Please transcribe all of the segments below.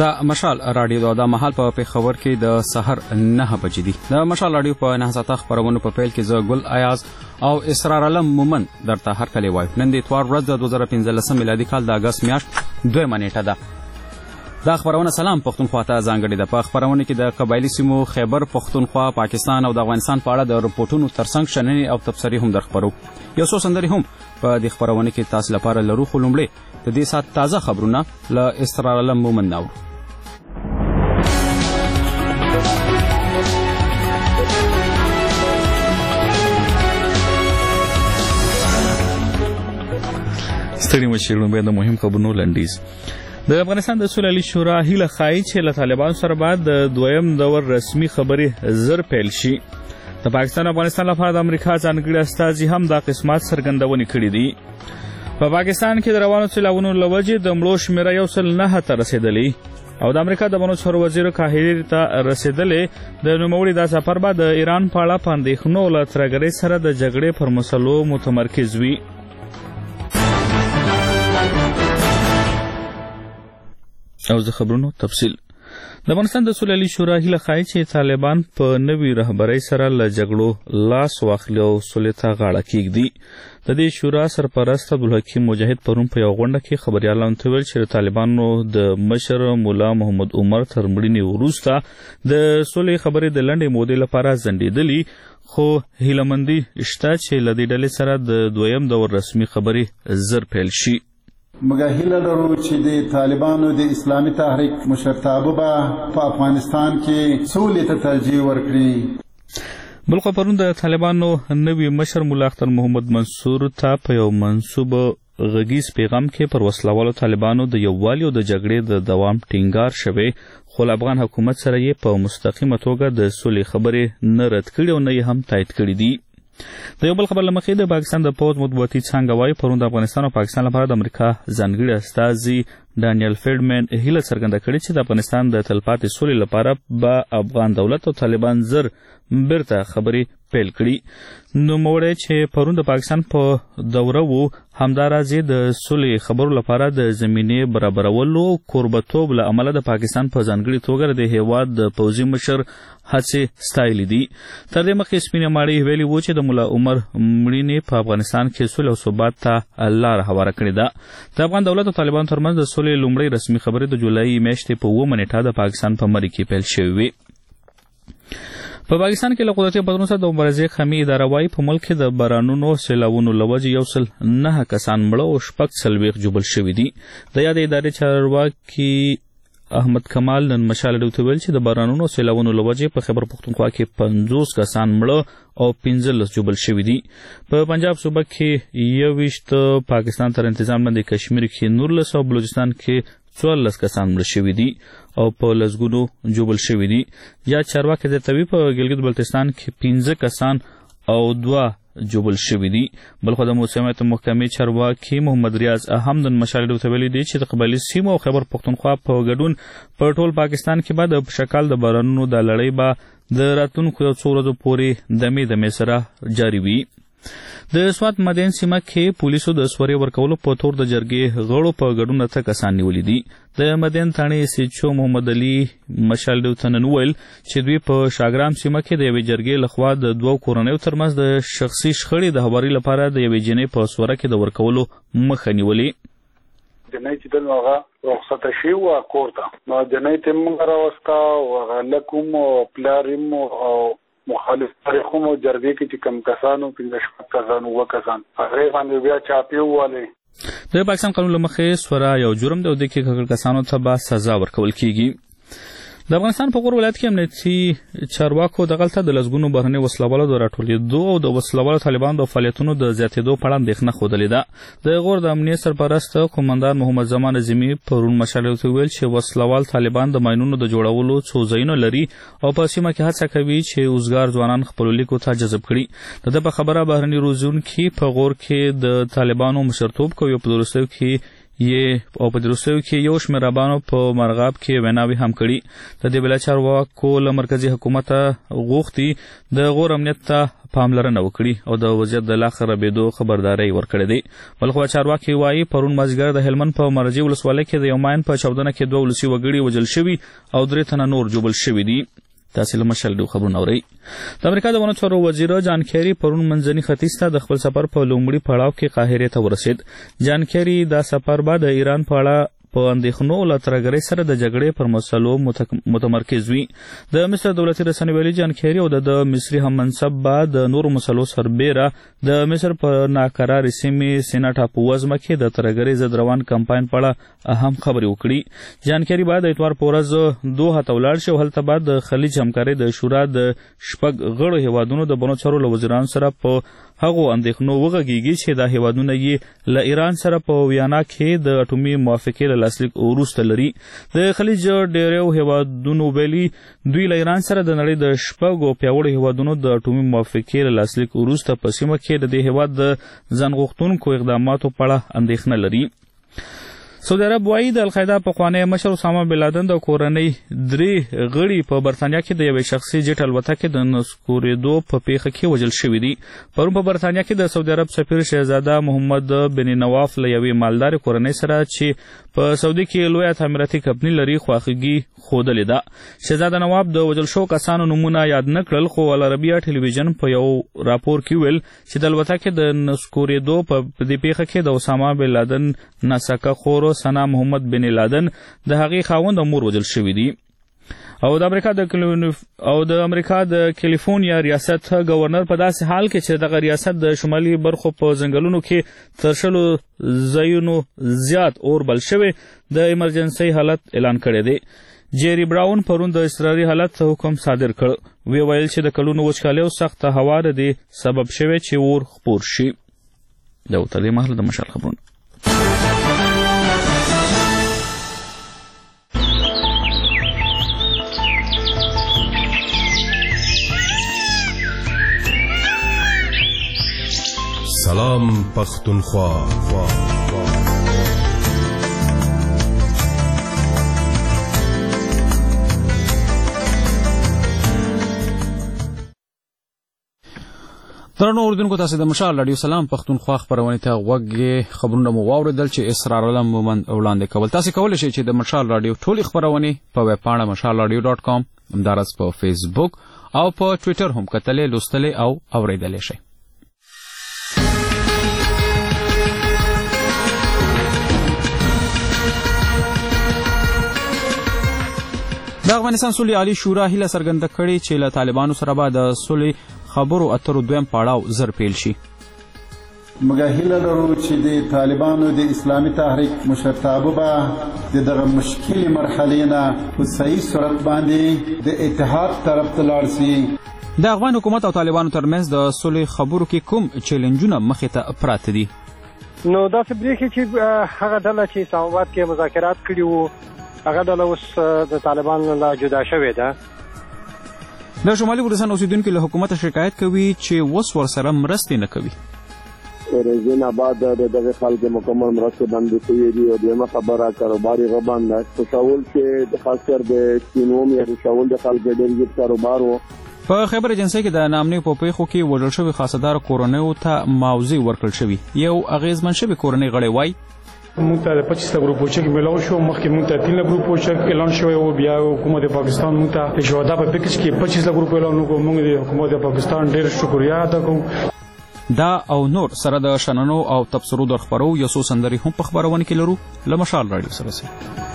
د مشال رادیو د مهال په پیښور کې د سحر 9 بجې دي. د مشال رادیو په 9 خبرونو په پیل کې زه ګل ایاز او اسرار علم مومن درته هر کله وایو. نن د اتوار ورځ د 2015 میلادي کال د اگست میاشت 2 نیټه ده. دا خبرونه سلام پښتونخوا ته ځانګړې ده. په خبرونه کې د قبایلی سیمو خیبر پښتونخوا، پاکستان او د افغانستان په اړه د رپورټونو ترڅنګ شننې او تبصرې هم درخبرو. یو څو سندرې هم په دې خبرونه کې تاسو لپاره لرو، خو لومړی د دې سات تازه خبرونه له اسرار علم مومن ناوړو. ستړي مشرونو به د مهم خبرونو لنډیز. د افغانستان د سولې شورا هیله ښایي چې له طالبانو سره بعد د دویم دور رسمي خبرې زر پیل شي. د پاکستان او افغانستان لپاره د امریکا ځانګړي استازي هم دا قسمت څرګندونې کړې دي. په پاکستان کې د روانو سیلابونو له وجې د مړو شمېره 109 ته رسېدلې او د امریکا د بنو چارو وزیر قاهرې ته رسېدلې. د نوموړي دا سفر به د ایران په اړه په اندېښنو له ترهګرۍ سره د جګړې پر مسلو متمرکز وي. او د خبرونو تفصیل. د افغانستان د سولې شورا هیله ښایي چې طالبان په نوي رهبرۍ سره له جګړو لاس واخلي او سولې ته غاړه کېږدي. د دې شورا سرپرست عبدالحکیم مجاهد پرون په یوه غونډه کې خبریالانو ته ویل چې د طالبانو د مشر مولا محمد عمر تر مړینې وروسته د سولې خبرې د لنډې مودې لپاره ځنډېدلي، خو هیلهمندي شته چې له دې ډلې سره د دویم دور رسمي خبرې زر پیل شي. موږ هیله لرو چې د طالبانو د اسلامي تحریک مشرتابه به په افغانستان کې سولې ته ترجیح ورکړي. بل خو پرون د طالبانو نوي مشر مولا اختر محمد منصور ته په یو منسوب غږیز پیغام کې پر وسلوالو طالبانو د یووالي او د جګړې د دوام ټینګار شوی، خو له افغان حکومت سره یې په مستقیمه توګه د سولې خبرې نه رد کړي او نه یې هم تایید کړي دي. د یو بل خبر له مخې د پاکستان د پوځ مطبوعاتي څانګه وایي پرون د افغانستان او پاکستان لپاره د امریکا ځانګړي استازي ډانیل فیلډمن هیله څرګنده کړې چې د افغانستان د تلپاتې سولې لپاره به افغان دولت او طالبان زر بیرته خبرې پیل کړي. نوموړی چې پرون د پاکستان په دوره و همداراز د سولې خبرو لپاره د زمینې برابرولو کوربتوب له امله د پاکستان په ځانګړي توګه د هیواد د پوځي مشر هڅې ستایلې دي. تر دې مخکې سپینې ماڼۍ ویلي وو چې د ملا عمر مړینې په افغانستان کې سولې او ثبات ته لاره هواره کړې ده. د افغان دولت او طالبانو ترمنځ د سولې لومړۍ رسمي خبرې د جولای میاشتې په 9 نیټه د پاکستان په مری کې پیل شوې وې. په پاکستان کې له قدرتي بدلون سره د مبارزې خمي اداره وایي په ملک کې د بارانونو سیلابونو له وجې 109 کسان مړه او 46 جوبل شوي دي. د یادې ادارې چارواکي احمد کمال نن مشال رادیو ته ویل چې د بارانونو سیلابونو له وجې په خیبر پښتونخوا کې 50 کسان مړه او 15 جوبل شوي دي. په پنجاب صوبه کې 21، پاکستان تر انتظام لاندې کشمیر کې 19 او بلوچستان کې 14 کسان مړه شوي دي او په لسګونو جوبل شوي دي. یا چارواکي زیاتوي په ګلګت بلتستان کې 15 کسان او 2 جوبل شوي دي. بلخو د موسمیات محکمې چارواکي محمد ریاض احمد نن مشال رادیو ته ویلي دي چې د قبایلي سیمو او خیبر پښتونخوا په ګډون په ټول پاکستان کې به د شکال د بارانونو د لړۍ به د راتلونکو یو څو ورځو پورې دمې سره جاري وي. د سوات مدین سیمه کې پولیسو د سوري ورکولو په تور د جرګې غړو په ګډون 9 کسان نیولي دي. د مدین تاڼې سیچو محمد علي مشال رادیو ته نن ویل چې دوی په شاګرام سیمه کې د یوې جرګې لخوا د 2 کورنیو ترمنځ د شخصي شخړې د هواري لپاره د یوې جنۍ په سوره کې د ورکولو مخه نیولې. جنۍ چې دلته هغه رخصته شي و کور ته، نو جنۍ ته موږ راوستا او هغه لکوم او پلاریم او مخالف تاریخونو جرګې کې چې کم کسانو 15 کسان و کسان هغه باندې بیا چاپی واله. د پاکستان قانون له مخې سوره یو جرم دی او د کې کسانو ته به سزا ورکول کیږي. د افغانستان په غور ولایت کې امنیتي چارواکو دغلته د لسګونو بهرني وسلوالو د راټولېدو او د وسلوالو طالبانو د فعالیتونو د زیاتېدو په اړه اندېښنه ښودلې ده. د غور د امنیت سرپرست قومندان محمد زمان اعظمي پرون مشال رادیو ته ویل چې وسلوال طالبان د ماینونو د جوړولو څو ځایونه لري او په سیمه کې هڅه کوي چې اوزګار ځوانان خپلو لیکو ته جذب کړي. د ده په خبره بهرني روزونکي په غور کې د طالبانو مشرتوب کوي او په وروستیو کې یې او په وروستیو کې یو شمېر رهبانو په مرغاب کې ویناوې هم کړي. د دې بله چارواکو له مرکزي حکومته غوښتي د غور امنیت ته پاملرنه وکړي او د وضعیت د لا خرابېدو خبرداری ورکړې دی. بلخوا چارواکي وایي پرون مازدیګر د هلمند په مرجې ولسوالۍ کې د یو ماین په چاودنه کې 2 ولسي وګړي وژل شوي او 3 تنه نور ژوبل شوي دي. تاسې له مشال ډېر خبرونه اورئ. د امریکا د ونو چارو وزیر جان کیری پرون منځني ختیځ ته د خپل سفر په لومړي پړاو کې قاهرې ته ورسېد. جان کیری دا سفر به د ایران په اړه په اندېښنو له ترهګرۍ سره د جګړې پر مسلو متمرکز وي. د مصر دولتي رسنۍ ویلي جان کیری او د مصري هم منصب به د نورو مسلو سربېره د مصر په ناقرارې سیمې سینا ټاپووزمه کې د ترهګرۍ ضد روان کمپاین په اړه اهم خبرې وکړي. جان کیری به د اتوار په ورځ دوحه ته ولاړ شي او هلته به د خلیج همکارۍ د شورا د 6 غړو هیوادونو د بنو چارو له وزیرانو سره په هغو اندېښنو وغږیږي چې دا هیوادونه یې له ایران سره په ویانا کې د اټومي موافقې له لاسلیک وروسته لري. د خلیج ډېرو هیوادونو ویلي دوی له ایران سره د نړۍ د 6 پیاوړو هیوادونو د اټومي موافقې له لاسلیک وروسته په سیمه کې د دې هیواد د ځان غوښتونکو اقداماتو په اړه اندېښنه لري. سعودي عرب وایي د القاعده پخوانی مشر اسامه بن لادن د کورنۍ 3 غړي په برتانیا کې د یوې شخصي جېټ الوتکې د نسکورېدو په پیښه کې وژل شوي دي. پرون په برتانیا کې د سعودي عرب سفیر شهزاده محمد بن نواف له یوې مالدارې کورنۍ سره چې په سعودي کې لویه تعمیراتي کمپنۍ لري خواخوږي ښودلې ده. شهزاده نواف د وژل شوو کسانو نومونه یاد نه کړل خو العربیه ټلویزیون په یو راپور کې ویل چې د الوتکې د نسکورېدو په دې پیښه کې د اسامه بن لادن ناسکه خور سنا محمد بن لادن د هغې خاوند او مور وژل شوي دي. او د امریکا د کیلیفورنیا ریاست گورنر په داسې حال کې چې دغه ریاست د شمالي برخو په ځنګلونو کې تر 100 ځایونو زیات اور بل شوی د ایمرجنسي حالت اعلان کړی دی. جیری براون پرون د اضطراري حالت حکم صادر کړ. وی ویل چې د کلونو وچکالۍ او سخته هوا د دې سبب شوی چې اور خپور شي. دا تر دې مهاله د مشال خبرونه. سلام پختونخوا. درنو اوریدونکو تاسو د مشال رادیو سلام پختونخوا خبرونه ته غوږی خبرونه مو واوریدل چې اسرار علم مومن وړاندې کول. تاسو کولی شئ چې د مشال رادیو ټولې خبرونه په ویب پاڼه mashalradio.com همدارس په فیسبوک او په ټوئیټر هم کتلې لوستلې او اوریدلې شئ. د افغانستان صلحي عالی شورا هیله څرګنده کړې چې له طالبانو سره به د صلح خبرو اترو دویم پړاو زر پیل شي. موږ هیله لرو چې د طالبانو د اسلامي تحریک مشرتابه به دغه مشکلي مرحلې نه په صحیح صورت باندې د اتحاد طرف ته لاړ شي. د افغان حکومت او طالبانو ترمنځ د صلح خبرو کې کوم چیلنجونه مخې ته پراته دي؟ نو داسې برېښي چې هغه ډله چې اسلام آباد کې مذاکرات کړي وو هغه ډله اوس د طالبانو له جدا شوې ده. د شمالي ګلستان اوسیدونکو له حکومت شکایت کوي چې اوس ورسره مرستې نه کوي. رزین آباد دغه خلک مکمل مرستې باندې کوي دي او دغه خبره کاروباري غبان نه تشاول چې د خاص کر د سینوم یا تشاول د خلک ډېر کاروبار وو. په خبر ایجنسی کې د نامنې په پیښو کې وژل شوي خاصدار کورنیو ته معاوضې ورکړل شوي. یو اغیزمن شوی کورنۍ غړی وایي مونږ ته د 25 ګروپوچک ملاو شو مخکې مونږ ته 3 ګروپوچک اعلان شوی او بیا حکومت پاکستان مونږ ته شهدا په پیکج کې 25 ګروپ اعلان وکړ. مونږ د حکومت پاکستان ډېر شکریا ادا کوو. دا او نور سره د شننو او تبصرو د خبرو یو څو سندري هم په خبرونه کې لرو. له مشال رادیو سره سي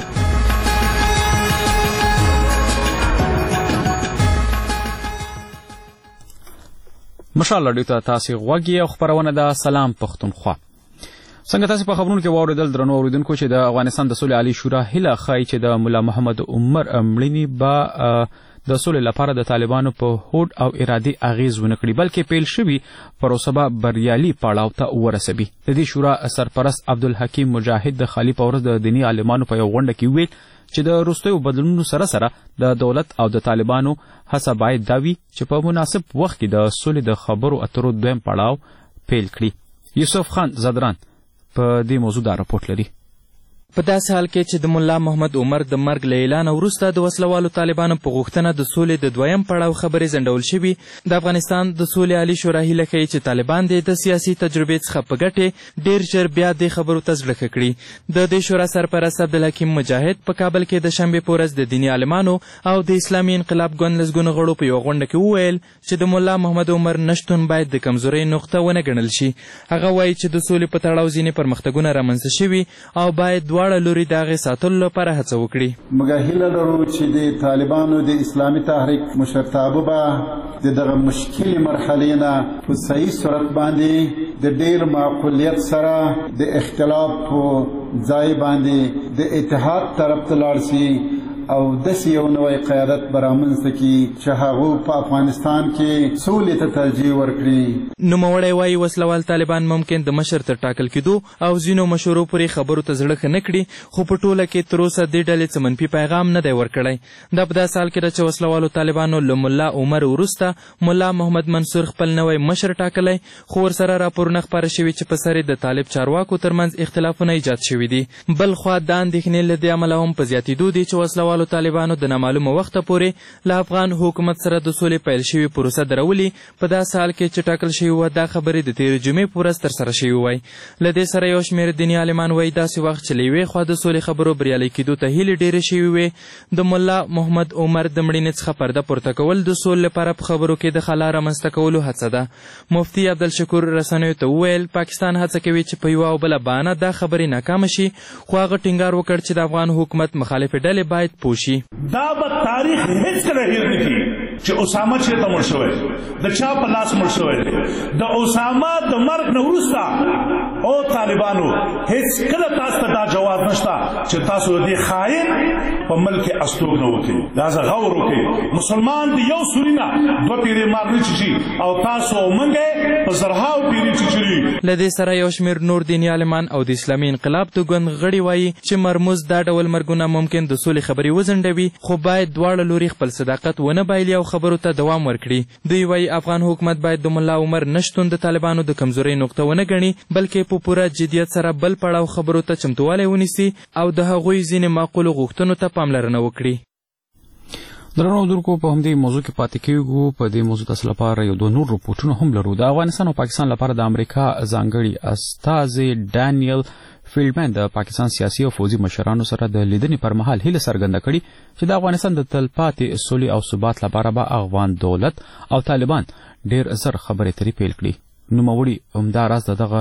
مشال رادیو ته تاسو غوږی او خبرونه د سلام پختونخوا. څنګه تاسو په خبرونو کې واوریدل درنو اوریدونکو چې د افغانستان د صلح عالی شورا هیله ښایي چې د مولا محمد عمر مړینې به د صلح لپاره د طالبانو په هوډ او ارادي اغیز ونه کړي بلکې پیل شوي پروسه به بریالي پړاو ته ورسوي. د دې شورا سرپرست عبدالحکیم مجاهد د خالی په ورځ د دینی عالمانو په یو غونډه کې ویل چې د وروستیو بدلونونو سره سره د دولت او د طالبانو هڅه باید دا وي چې په مناسب وخت کې د صلح د خبرو اترو دویم پړاو پیل کړي. یوسف خان زدران په دې موضوع دا راپورټ لري. په داسې حال کې چې د ملا محمد عمر د مرګ له اعلان وروسته د وسلوالو طالبانو په غوښتنه د سولې د دویم پړاو خبرې ځنډول شوي، د افغانستان د سولې عالي شورا هیله کوي چې طالبان د سیاسي تجربې څخه په ګټې ډېر ژر بیا دې خبرو ته زړه ښه کړي. د دې شورا سرپرست عبدالحکیم مجاهد په کابل کې د شنبې په ورځ د دیني عالمانو او د اسلامي انقلاب ګوند لسګونو غړو په یوه غونډه کې وویل چې د ملا محمد عمر نشتون باید د کمزورۍ نقطه ونه ګڼل شي. هغه وایي چې د سولې په تړاو ځینې پرمختګونه رامنځته شوي او باید دواړه لوري د هغې ساتلو لپاره هڅه وکړي. موږ هیله لرو چې د طالبانو د اسلامي تحریک مشرتابه به د دغه مشکلې مرحلې نه په صحیح صورت باندې د ډېر معقولیت سره د اختلاف په ځای باندې د اتحاد طرف ته لاړ شي او داسې یو نوی قیادت به رامنځته کړي چې هغوی په افغانستان کې سولې ته ترجیح ورکړي. نوموړی وایي وسلوال طالبان ممکن د مشر تر ټاکل کېدو او ځینو مشورو پورې خبرو ته زړه ښه نه کړي، خو په ټوله کې تر اوسه دې ډلې څه منفي پیغام نه دی ورکړی. دا په داسې حال کې ده چې وسلوالو طالبانو له ملا عمر وروسته ملا محمد منصور خپل نوی مشر ټاکلی، خو ورسره راپورونه خپاره شوي چې په سر یې د طالب چارواکو ترمنځ اختلافونه ایجاد شوي دي. بل خوا دا اندېښنې له دې امله هم په زیاتېدو دي چې وسلوالو طالبانو د نامعلومه وخته پورې له افغان حکومت سره د سولې پیل شوې پروسه درولي. په داسې حال کې چې ټاکل شوي وه دا خبرې د تېرې جمعې په ورځ ترسره شوي وای. له دې سره یو شمېر دیني عالمان وایي داسې وخت چې له یوې خوا د سولې خبرو بریالۍ کېدو ته هیلې ډېرې شوي وې، د ملا محمد عمر د مړینې څخه پرده پورته کول د سولې لپاره په خبرو کې د خلا رامنځته کولو هڅه ده. مفتي عبدالشکور رسنیو ته وویل پاکستان هڅه کوي چې په یوه او بله بهانه دا خبرې ناکامه شي، خو هغه ټینګار وکړ چې د افغان حکومت مخالفې ډلې باید پوه شي. دا به تاریخ هیڅکله هیر نه کړي چې اسامه چېرته مړ شوی، د چا په لاس مړ شوی دی. د اسامه د مرګ نه وروسته او طالبانو هیڅکله تاسو ته دا جواز نشته چې تاسو د دې خاین په ملک استوګنه وکړئ. لهذا غور وکړئ، مسلمان د یو سوري نه دوه پیرې مار نه چیچي او تاسو موږ په زرهاو پیرې چیچلي. له دې سره یو شمېر نور دیني عالمان او د اسلامي انقلاب د ګوند غړي وایي چې مرموز دا ډول مرګونه ممکن د سولې خبرې وځنډوي، خو باید دواړه لوري خپل صداقت ونه بایلي او خبرو ته دوام ورکړي. دوی وایي افغان حکومت باید د ملا عمر نشتون د طالبانو د کمزورۍ نقطه ونه ګڼي، بلکې په پوره جدیت سره بل پړاو خبرو ته چمتووالی ونیسي او د هغوی ځینې معقولو غوښتنو ته پاملرنه وکړي. درنو اردوونکو په همدې موضوع کې پاتې کېږو. په دې موضوع تاسو لپاره یو دوه نور رپورټونه هم لرو. د افغانستان او پاکستان لپاره د امریکا ځانګړي استازي ډانیل فیلډمن د پاکستان سیاسي او فوزي مشرانو سره د لیدنې پر مهال هیله څرګنده کړې چې د افغانستان د تلپاتې سولې او ثبات لپاره به افغان دولت او طالبان ډېر زر خبرې اترې پیل کړي. نوموړي همداراز دغه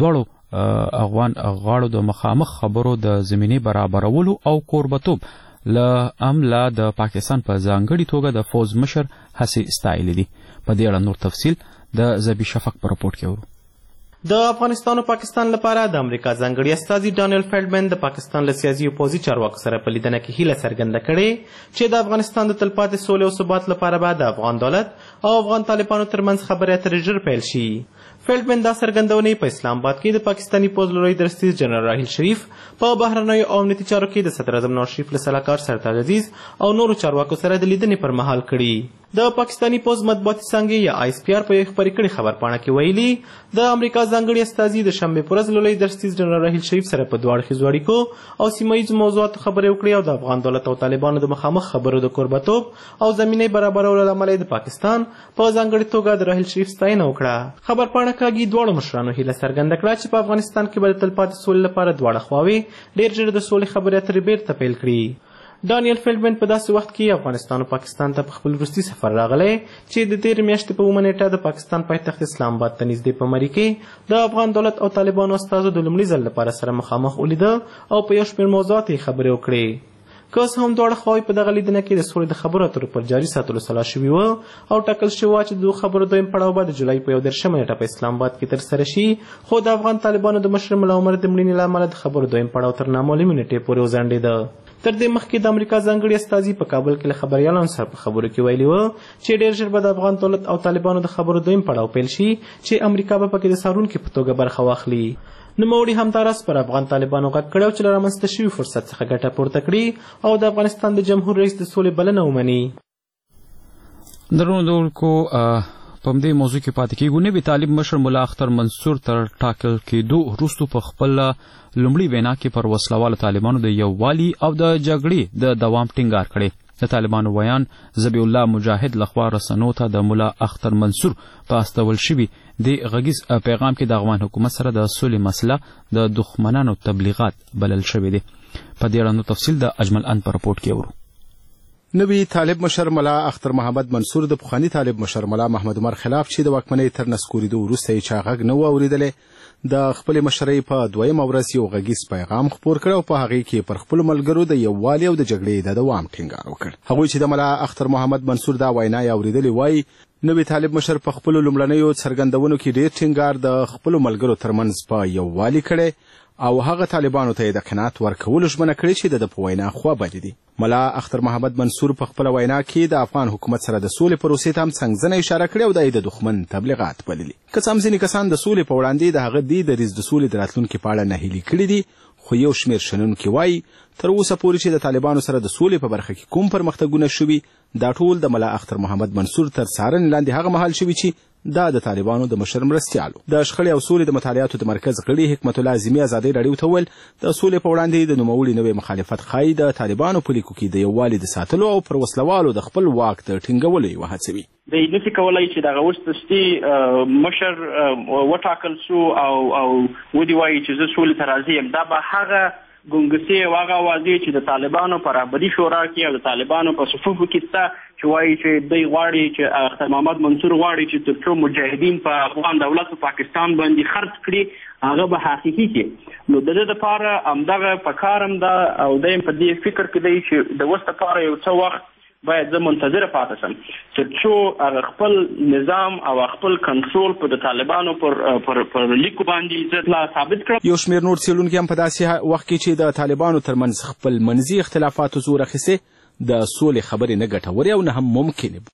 دواړو افغان غاړو د مخامخ خبرو د زمینې برابرولو او کوربتوب له امله د پاکستان په ځانګړې توګه د فوز مشر هڅې ستایلې دي. په دې اړه نور تفصیل د زبی شفق په رپورټ کې ورو. د افغانستان او پاکستان لپاره د امریکا ځانګړي استازي ډانیل فیلډمن د پاکستان له سیاسي او پوځي چارواکو سره په لیدنه کې هیله څرګنده کړې چې د افغانستان د تلپاتې سولې او ثبات لپاره به د افغان دولت او افغان طالبانو ترمنځ خبرې اترې ژر پیل شي. فیلډمن دا څرګندونې په اسلام آباد کې د پاکستاني پوځ لوی درستیز جنرال راحیل شریف په بهرنیو او امنیتي چارو کې د صدر اعظم نواز شریف له سلاکار سرتاج عزیز او نورو چارواکو سره د لیدنې پر مهال کړي. د پاکستاني پوځ مطبوعاتي څانګې یا آی اس پی آر په یو خپرې کړې خبرپاڼه کې ویلي د امریکا ځانګړي استازي د شنبې په ورځ له لوی درستیز جنرال راحیل شریف سره په دوه اړخیزو اړیکو او سیمه ییزو موضوعاتو خبرې وکړې او د افغان دولت او طالبانو د مخامخ خبرو د کوربتوب او زمینې برابرولو له امله د پاکستان په ځانګړې توګه د راحیل شریف ستاینه وکړه. خبرپاڼه کاږي دواړو مشرانو هیله څرګنده کړه چې په افغانستان کې به د تلپاتې سولې لپاره دواړه خواوې ډېر ژر د سولې خبرې اترې بیرته پیل کړي. ډانیل فیلډمن په داسې وخت کې افغانستان او پاکستان ته په خپل وروستي سفر راغلی چې د تېرې میاشتې په 9 نیټه د پاکستان پایتخت اسلام آباد ته نږدې په مري کې د افغان دولت او طالبانو استازو د لومړي ځل لپاره سره مخامخ ولیده او په یو شمېر موضوعاتو یې خبرې وکړې. که اوس هم دواړه خواوې په دغه لیدنه کې د سولې د خبرو اترو پر جاري ساتلو سلا شوي وه او ټاکل شوي وه چې د خبرو دویم پړاو به د جولای په 11 نیټه په اسلام آباد کې ترسره شي، خو د افغان طالبانو د مشر ملا عمر د مړینې له امله د خبرو دویم پړاو تر نامعلومې نیټې پورې وځنډېده. تر دې مخکې د امریکا ځانګړي استازي په کابل کې له خبریالانو سره په خبرو کې ویلي وه چې ډېر ژر به د افغان دولت او طالبانو د خبرو دویم پړاو پیل شي چې امریکا به پکې د څارونکي په توګه برخه واخلي. نوموړي همداراز پر افغان طالبانو غږ کړی چې له رامنځته شوي فرصت څخه ګټه پورته کړي او د افغانستان د جمهور رئیس د سولې بلنه ومني. درنو اردوونکو په دې موضوع کې پاتې کیږو. نوي طالب مشر ملا اختر منصور تر ټاکل کېدو وروسته په خپل لومړي وینا کې پر وسلوالو طالبانو د یووالي او د جګړې د دوام ټینګار کړی. د طالبانو ویان ذبیح الله مجاهد لخوا رسنو ته د ملا اختر منصور په استول شوي د غږیز پیغام کې د افغان حکومت سره د سولې مسله د دښمنانو تبلیغات بلل شوي دي. په دې اړه نو تفصیل د اجمل ان په رپورټ کې اورو. نوی طالب مشر ملا اختر محمد منصور د پخوانی طالب مشر ملا محمد عمر خلاف چې د واکمنۍ تر نسکورېدو وروسته یې چا غږ نه و اورېدلی د خپلې مشرۍ په دویمه ورځ یو غږیز پیغام خپور کړ او په هغې کې پر خپلو ملګرو د یووالي او د جګړې د دوام ټینګار وکړ. هغوی چې د ملا اختر محمد منصور دا وینا یې اورېدلې وایي نوی طالب مشر په خپلو لومړنیو څرګندونو کې ډېر ټینګار د خپلو ملګرو ترمنځ په یووالي کړی او هغه طالبانو ته د قناعت ورکولو ژمنه کړې چې د په وینا خوابدي دي. ملا اختر محمد منصور په خپل وینا کې د افغان حکومت سره د سولې پروسې ته هم څنګه اشاره کړې او د دښمن تبلیغات بللي. که څه هم ځینې کسان د سولې په وړاندې د هغه دریځ د سولې د راتلونکي په اړه نهیلي کړي دي، خو یو شمېر شنونکي وایي تر اوسه پورې چې د طالبانو سره د سولې په برخه کې کوم پرمختګونه شوي دا ټول د ملا اختر محمد منصور تر څارنې لاندې هغه مهال شوي چې دا د طالبانو د مشر مرستیالو د شخړې او سولې د مطالعاتو د مرکز غړي حکمت الله اعظمي ازادۍ راډیو ته وویل د سولې په وړاندې د نوموړي نوې مخالفت ښایي د طالبانو په لیکو کې د یووالي د ساتلو او پر وسلوالو د خپل واک د ټینګولو یوه هڅه وي. دی نشي کولی چې دغه اوس دستي مشر وټاکل شو او ودې وایي چې زه سولې ته راضي یم. دا به هغه ګونګسې او هغه اوازې چې د طالبانو په رهبري شورا کې او د طالبانو په صفوفو کې شته چې وایي چې دوی غواړي چې اختر محمد منصور غواړي چې تر څو مجاهدین په افغان دولت او پاکستان باندې خرڅ کړي هغه به حقیقي کې نو د دې لپاره همدغه په کار هم ده او دی په دې فکر کې دی چې د اوس لپاره یو څه وخت باید زه منتظره پاتې شم چې څو خپل نظام او خپل کنټرول په د طالبانو پر لیکو باندې زه ثابت کړم. یو شمېر نور څېړونکي هم په داسې وخت کې چې د طالبانو ترمنځ خپل منځي اختلافاتو زور اخیستې د سولې خبرې نه ګټورې او نه هم ممکنې.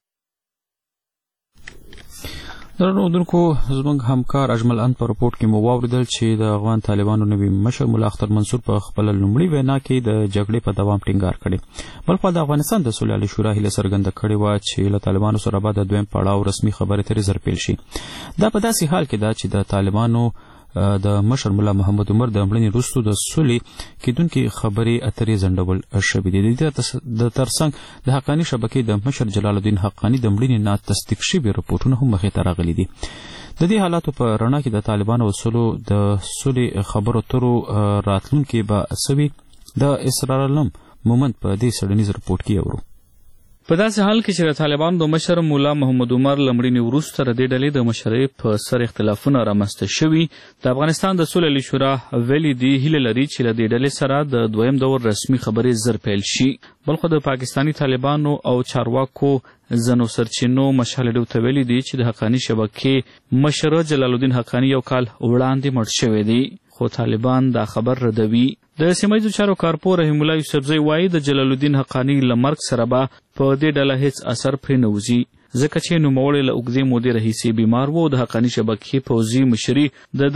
درنو اردوونکو زموږ همکار اجمل ان په رپورټ کې مو واورېدل چې د افغان طالبانو نوي مشر ملا اختر منصور په خپل لومړي وینا کې د جګړې په دوام ټینګار کړی. بلخوا د افغانستان د سولې عالي شورا هیله څرګنده کړې وه چې له طالبانو سره به د دویم پړاو رسمي خبرې اترې زر پیل شي. دا په داسې حال کې ده چې د طالبانو د مشر ملا محمد عمر د مړینې وروسته د سولې کېدونکې خبرې اترې ځنډول شوې دي. د ترڅنګ د حقاني شبکې د مشر جلال الدین حقاني د مړینې نا تصدیق شوي رپورټونه هم مخې ته راغلي دي. د دې حالاتو په رڼا کې د طالبانو وسلو د سولې خبرو اترو راتلونکي به څه وي د اسرار علم مومند په دې څېړنیز رپورټ کې اورو. په داسې حال کې چې د طالبانو د مشر مولا محمد عمر له مړینې وروسته د دې ډلې د مشرۍ په سر اختلافونه رامنځته شوي، د افغانستان د سولې عالي شورا ویلي دي هیله لري چې له دې ډلې سره د دویم دور رسمي خبرې زر پیل شي. بلخو د پاکستاني طالبانو او چارواکو ځینو سرچینو مشال ډیو ته ویلي دي چې د حقاني شبکې مشر جلال الدین حقاني یو کال وړاندې مړ شوی دی، خو طالبان دا خبر ردوي. د سیمه ییزو چارو کارپور رحیم الله یوسفزی وایي د جلال الدین حقاني له مرګ سره به په دې ډله هیڅ اثر پرې نه وځي، ځکه چې نوموړی له اوږدې مودې راهیسې بیمار و او د حقاني شبکې پوځي مشري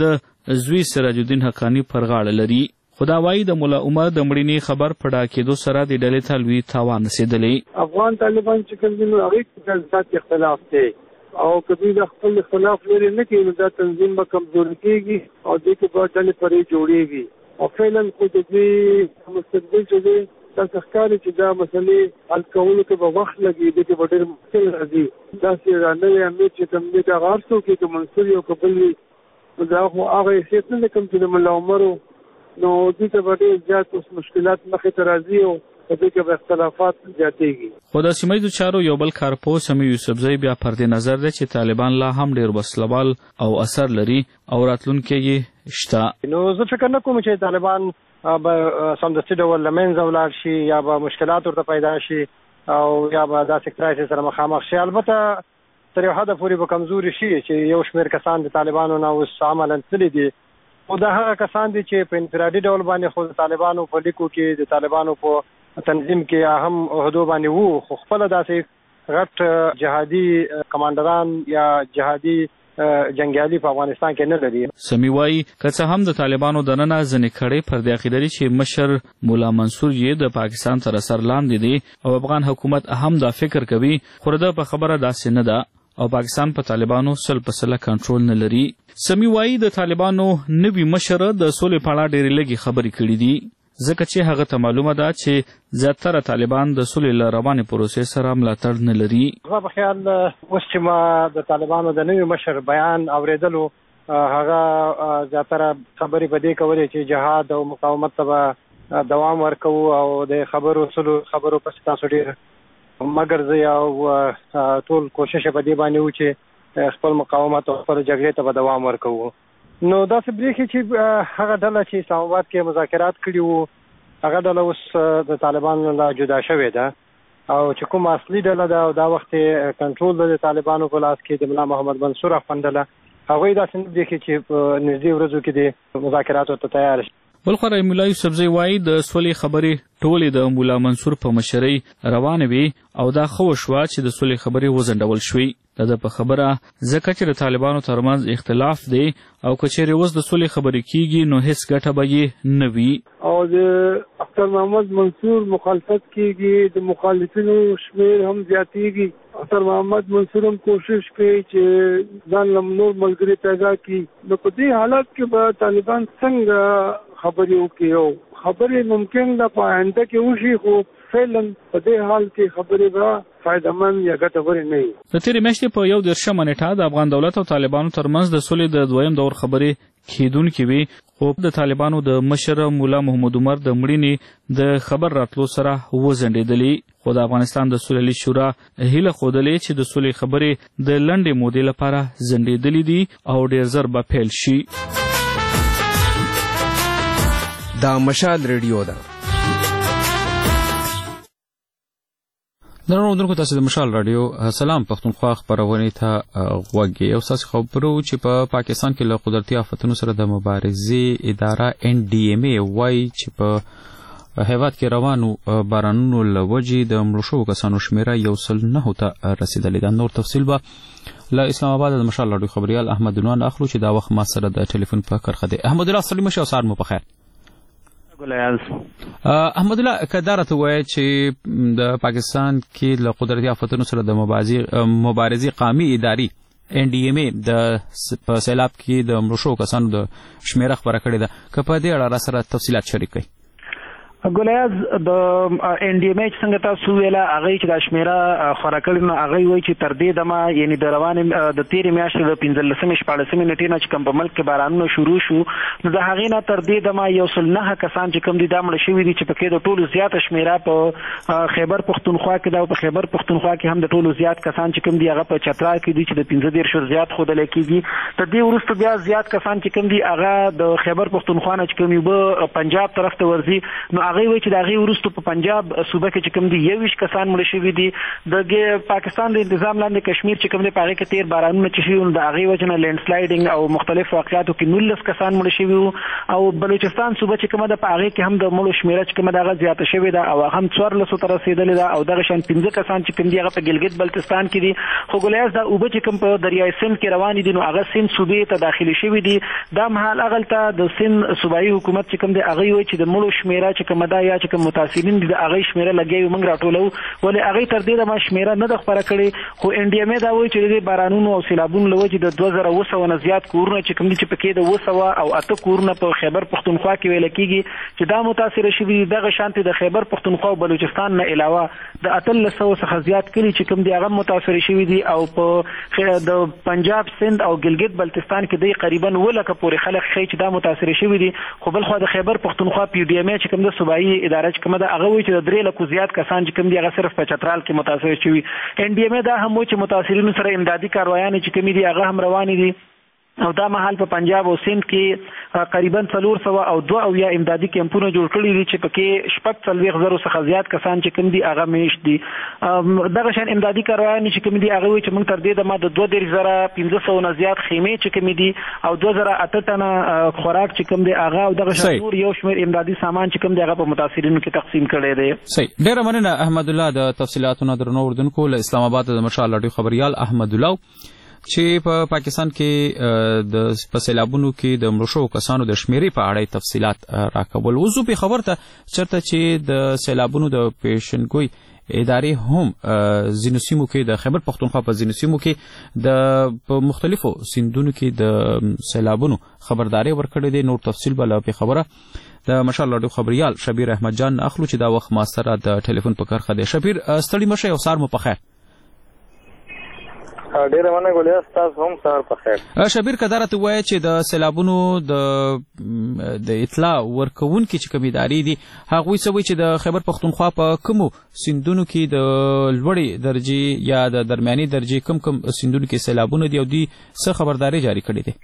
د زوی سراج الدین حقاني پر غاړه لري. خو دا وایي د ملا عمر د مړینې خبر په ډاکېدو سره د ډلې ته لوی تاوان رسېدلی. افغان طالبان چې کوم دي نو هغې کې ذات اختلاف دی او که دوی د خپل اختلاف لرې نه کوي نو دا تنظیم به کمزوري کېږي او دې کې به ډلې پرې جوړېږي او فعلا خو د دوی مستقبل چې دی داسې ښکاري چې دا مسلې حل کولو کې به وخت لګي، دې کې به ډېر مشکل راځي. داسې رانوی امیر چې کوم دی که هغه هر څوک یې که منصور یو که بل وي نو دا خو هغه حیثیت نه دی کوم چې د ملا عمر نو دوی ته به ډېر زیات اوس مشکلات مخې ته راځي او په دې کې به اختلافات زیاتېږي. خو د سیمه ییزو چارو یو بل کارپوه سمیع یوسفزی بیا پر دې نظر دی چې طالبان لا هم ډېر وسلوال او اثر لري او راتلونکی یې شته. نو زه فکر نه کوم چې طالبان به سمدستي ډول له منځه ولاړ شي یا به مشکلات ورته پیدا شي او یا به داسې کرایسس سره مخامخ شي. البته تر یو حده پورې به کمزوري شي چې یو شمېر کسان د طالبانو نه اوس عملاً تللي دي او دا هغه کسان دي چې په انفرادي ډول باندې خو د طالبانو په لیکو کې د طالبانو په تنظیم کې اهم عهدو باندې وو، خو خپله داسې غټ جهادي کمانډران یا جهادي جنګیالي په افغانستان کې نه لري. سمیع وایي که څه هم د طالبانو دننه ځینې کړۍ پر دې عقیده دي چې مشر مولا منصور یې د پاکستان تر اثر لاندې دی او افغان حکومت هم دا فکر کوي، خو د په خبره داسې نه ده او پاکستان په طالبانو 100% کنټرول نه لري. سمی وایي د طالبانو نوي مشر د سولې په اړه ډېرې لږې خبرې کړې دي ځکه چې هغه ته معلومه ده چې زیاتره طالبان د سولې له روانې پروسې سره ملاتړ نه لري. زما په خیال اوس چې ما د طالبانو د نوي مشر بیان اوریدلو هغه زیاتره خبرې په دې کولې چې جهاد او مقاومت ته دوام ورکوو او د خبرو پسې تاسو ډېر مګر زه او ټول کوشش په دې باندې و چې خپل مقاومت او خپل جګړې ته به دوام ورکوو. نو داسې برېښي چې هغه ډله چې اسلام آباد کې مذاکرات کړي وو هغه ډله اوس د طالبانو له جدا شوې ده او چې کوم اصلي ډله ده او دا وخت کنټرول د طالبانو په لاس کې د ملا محمد منصور اخوند ډله هغوی داسې نه برېښي چې په نږدې ورځو کې د مذاکراتو ته تیار شي. بلخوا ملا یوسفزی وایي د سولې خبرې ټولې د مولا منصور په مشرۍ روانې وي او دا ښه وشوه چې د سولې خبرې وځنډول شوې. د په خبره ځکه چې د طالبانو ترمنځ اختلاف دی او که چیرې اوس د سولې خبرې کیږي نو هیڅ ګټه به یې نه وي او د اختر محمد منصور مخالفت کیږي د مخالفینو شمیر هم زیاتیږي. اختر محمد منصور هم کوشش کوي چې ځان له نور ملګري پیدا کړي. نو په دې حالت کې به طالبان څنګه خبرې وکړي او خبرې ممکن ده په آینده کې وشي خو فعلا په دې حال کې خبرې به فایدهمند یا ګټورې نه وي. د تېرې میاشتې په 19 نیټه د افغان دولت او طالبانو ترمنځ د سولې د دویم دور خبرې کېدونکې وي خو د طالبانو د مشر مولا محمد عمر د مړینې د خبر راتلو سره وځنډېدلې خو د افغانستان د سولې شورا هیله ښودلې چې د سولې خبرې د لنډې مودې لپاره ځنډېدلې دي او ډېر ژر به پیل شي. دا مشال ریډیو ده. درنو اورېدونکو تاسو د مشال رادیو سلام پښتونخوا خپرونې ته غوږ یې او ستاسو خبرو چې په پاکستان کې له قدرتي آفتونو سره د مبارزې اداره NDMA وایي چې په هیواد کې روانو بارانونو له وجې د مړو شوو کسانو شمېره 109 ته رسېدلې ده. نور تفصیل به له اسلام آباد د مشال رادیو خبریال احمد عنوان اخلو چې دا وخت ما سره د ټلیفون په کرخه دی. احمد الله ستړي مه شئ او سهار مو پخیر. احمد الله که دا راته ووایه چې د پاکستان کې له قدرتي آفتونو سره د مبارزې قومي ادارې NDMA په سیلاب کې د مړو شوو کسانو د شمېره خپره کړې ده که په دې اړه را سره تفصیلات شریک کړئ. ګولیاز د NDMA چې څنګه تاسو ویله هغه چې د شمیره خورا کړي نو هغه وایي چې تر دې دمه یعنی د روانې د تیرې میاشتې د 15-14 نیټې نه چې کوم په ملک کې بارانونه شروع شو نو د هغې نه تر دې دمه 109 کسان چې کوم دي دا مړه شوي دي چې پکې د ټولو زیاته شمیره په خیبر پښتونخوا کې ده او په خیبر پښتونخوا کې هم د ټولو زیات کسان چې کوم دي هغه په چترال کې دي چې د 15 شور زیات ښودلی کېږي. تر دې وروسته بیا زیات کسان چې کوم دي هغه د خیبر پښتونخوا نه چې کوم یو پنجاب طرف ته ورځي نو هغه وایي چې د هغې وروسته په پنجاب صوبه کې چې کوم دي 21 کسان مړه شوي دي. د پاکستان د انتظام لاندې کشمیر چې کوم دی په هغې کې تېر بارانونه چې شوي د هغې وجې نه لینډ سلایډنګ او مختلف واقعاتو کې 19 کسان مړه شوي وو او بلوچستان صوبه چې کومه ده په هغې کې هم د مړو شمېره چې کومه ده هغه زیاته شوې ده او هم 14 ته رسېدلې ده او دغه شان 15 کسان چې کوم دي هغه په ګلګت بلتستان کې دي. خو ګولیاز دا اوبه چې کوم په دریای سند کې روانې دي نو هغه سند صوبې ته داخلي شوي دي. دا مهال هغلته د سند صوبایي حکومت چې کوم دی هغه وایي چې د مړو شمېره چې کومه ده یا چې کوم متاثرین دي د هغې شمېره لګیا موږ راټولو ولې هغې تر دې دمه شمېره نه ده خپره کړې خو NDMA دا وایي چې د دې بارانونو او سیلابونو له وجې د 2700 نه زیات کورونه چې کوم دي چې پکې د 208 کورونه په خیبر پښتونخوا کې ویل کېږي چې دا متاثره شوي دي. دغه شانتې د خیبر پښتونخوا او بلوچستان نه علاوه د 1800 څخه زیات کلي چې کوم دي هغه متاثره شوي دي او په د پنجاب سند او ګلګت بلتستان کې دی قریبا 9 لکه پورې خلک ښیي چې دا متاثره شوي دي. خو بلخوا د خیبر پښتونخوا PDMA چې کوم د صوبایي اداره چې کومه ده هغه وایي چې د 3 لکو زیات کسان چې کوم دي هغه صرف په چترال کې متاثر شوي. NDMA دا هم وایي چې متاثرینو سره امدادي کاروایانې چې کومې دي هغه هم روانې دي او دا مهال په پنجاب او سند کې قریبا 402 امدادي کیمپونه جوړ کړي دي چې پکې 40,000 څخه زیات کسان چې کوم دي هغه میشت دي. دغه شان امدادي کاروایانې چې کوم دي هغه وایي چې موږ تر دې دمه د 2,500 نه زیات خیمې چې کوم دي او 2008 ټنه خوراک چې کوم دي هغه او دغه شان نور یو شمېر امدادي سامان چې کوم دي هغه په متاثرینو کې تقسیم کړی دی. صحیح. ډېره مننه احمد الله د تفصیلاتونو درنو اردوونکو له اسلام آباد د مشال رادیو خبریال احمد الله چې په پاکستان کې د سیلابونو کې د مړو شوو کسانو د شمېرې په اړه تفصیلات راکول. اوس په خبر ته چرته چې د سیلابونو د پیشنګوی ادارې هم ځینو سیمو کې د خیبر پښتونخوا په ځینو سیمو کې په مختلفو سیندونو کې د سیلابونو خبرداري ورکړې ده. نور تفصیل به له خبره د مشال راډیو خبريال شبیر احمد جان اخلو چې دا وخت ما سره د ټلیفون په کرخه دی. شبیر ستړي مشه او سار مو په خیر. ډیره مننه ګولیا تاسو هم سهار په خیر. شبیر کدارته وایي چې د سیلابونو د اطلاع ورکوونکي چې کوم ادارې دي هغه سوي چې د خیبر پښتونخوا په کومو سیندونو کې د لوړې درجه یا د درمیاني درجه کم سیندونو کې سیلابونه دي او دي څه خبرداري جاری کړې ده.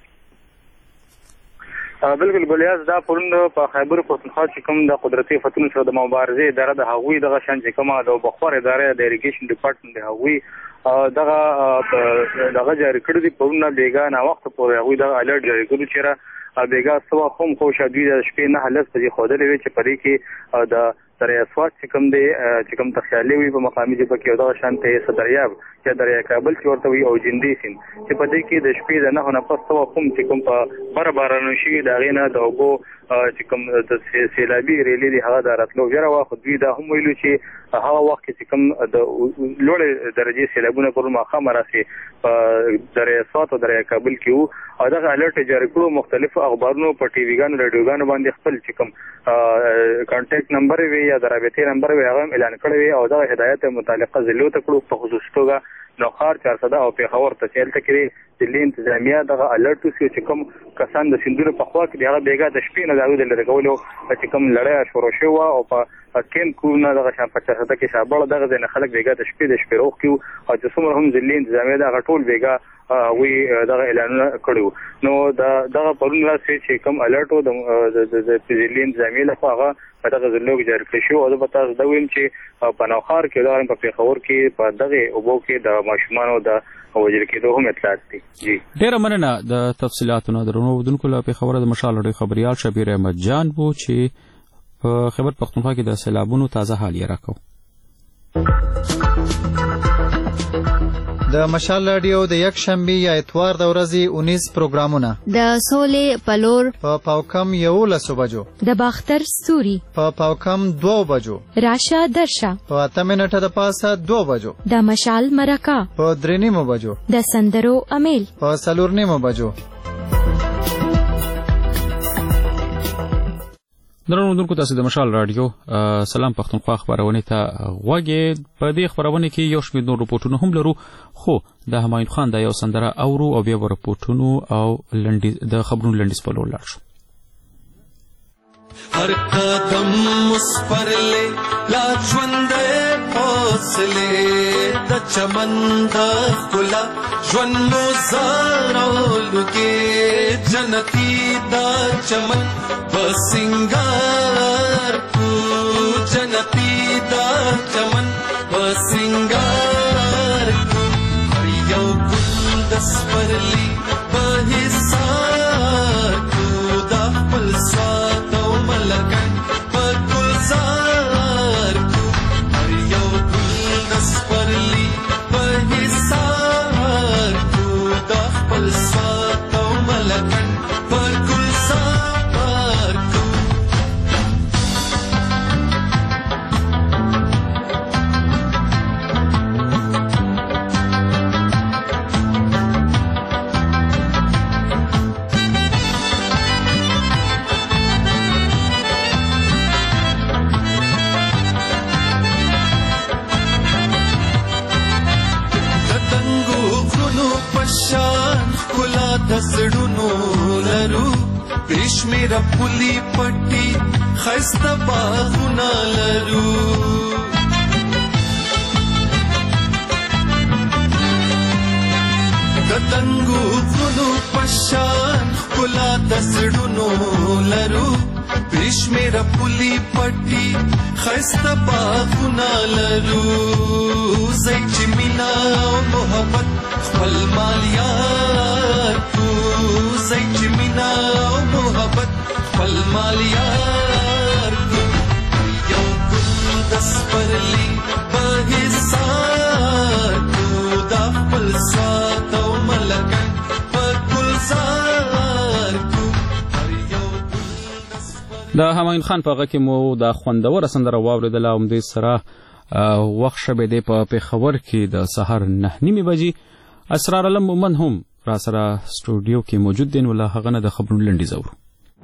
بالکل ګولیا دا پرون په خیبر پښتونخوا چې کوم د قدرتي فتونو سره د مبارزې اداره د هغوی دغه شان چې کومه د بخور اداره د اریګیشن ډپارټمنټ د هغوی دغه جاری کړی دی. پرونه بیګا نه وخت پورې هغوی دغه الرټ جاری کړی چې بیګا سوا هم خو شادوی د شپې نه حلس په خوده لوي چې پرې کې د دریا اسوات چې کوم دی چې کوم تخیالي وي په مقامي ځای کې دغه شانته صدریاب چې دریا کابل چې ورته وي او جندي سین چې په دې کې د شپې د نه پس سوا هم چې کوم په بارانو شي دا غینه د اوبو چې کوم د سیلابي ریلې دی هغه د راتلو غره واخد دوی دا هم ویلو چې هغه وخت چې کوم د لوړ درجه سیلابونه پر ماخه مراسي په دریا اسوات او دریا کابل کې وو او دغه الرټ جاری کړو. مختلفو اخبارونو په ټي وی ګانو رادیوګانو باندې خپل چې کوم کانټیکټ نمبر وي یا د رابطې نمبر وي هغه اعلان کړی او دغه هدایت متعلقه ضلعو ته کړو. په خصوص توګه نوخار 400 او پیښور ته چیرته کې دلی انتظامیه دغه الرټ چې کوم کسان د سیندونو په خوا کې دغه بیګا د شپې نه داوود لري کولو چې کوم لړۍ شروع شو او په کین کوونه دغه شان په 400 کې شابل دغه ځنه خلک بیګا د شپې روغ کیو او چې څومره هم دلی انتظامیه دغه ټول بیګا وی دغه اعلانونه کړو. نو دغه پرون راسي چې کوم الرټ د دلی انتظامیه له هغه دغه ځلوګ جاری کړی شو او د پتاس دا ویم چې په نوخار کې دا په پیښور کې په دغه اوبو کې د ماشومانو د وجل کېدو هم اطلاعات دي. جی ډیره مننه د تفصیلاتونو درنو ودونکو له خبره د مشال راډیو خبريال شبیر احمد جان وو چې په خیبر پښتونخوا کې د سیلابونو تازه حال یې راکاو. د مشال راډیو د یک شنبه یا اتوار د ورځې 19 پروګرامونه د سولې پلور په پاوکم 11 بجو، د باختر ستوري په پاوکم 2 بجو، راشه درشه په 8 منټه د پاسه 2 بجو، د مشال مرکه په 3 بجو، د سندرو امیل په 4 بجو. درنو دونکو تاسو د مشال راډیو سلام پښتونخوا خبرونه ته غوږی. په دې خبرونه کې یو شمېر نور رپورټونه هم لرو خو د همایون خان د یو سندره اورو او بیا رپورټونو او د خبرونو لنډیز په لور لاړ شو. هر قدم مسپرلے لا ژوندې حوصله د چمن د ګلا ژوند مو زارولږي جنتی دا چمن بسنگار کو جنتی دا چمن بسنگار کو هر یو ګل د سپرلی په حساب کو د خپل سات او ملکن په گلزار کو هر یو ګل د سپرلی په حساب کو د خپل سات او ملکن په گلزار کو دسړونو لرو پېشمیر پولی پټي خسته باغونه لرو دتنګو غونو پشان کلا دسړونو لرو پېشمیر پولی پټي خسته باغونه لرو زې چې مینا او محبت خپل مالیار کو زې چې مینا او محبت خپل مالیار کو یو ګل د سپرلی په حساب کو د خپل سات او ملکن په گلزار کو د همایون خان په غږ کې مو د خوندور سندره واورېدله او همدې سره وخت شوی دی په پېښور کې د سهار 9:30 بجې. اسرار علم مومن هم را سره سټوډیو کې موجود دی، نو له هغه نه د خبرونو لنډیز اورو.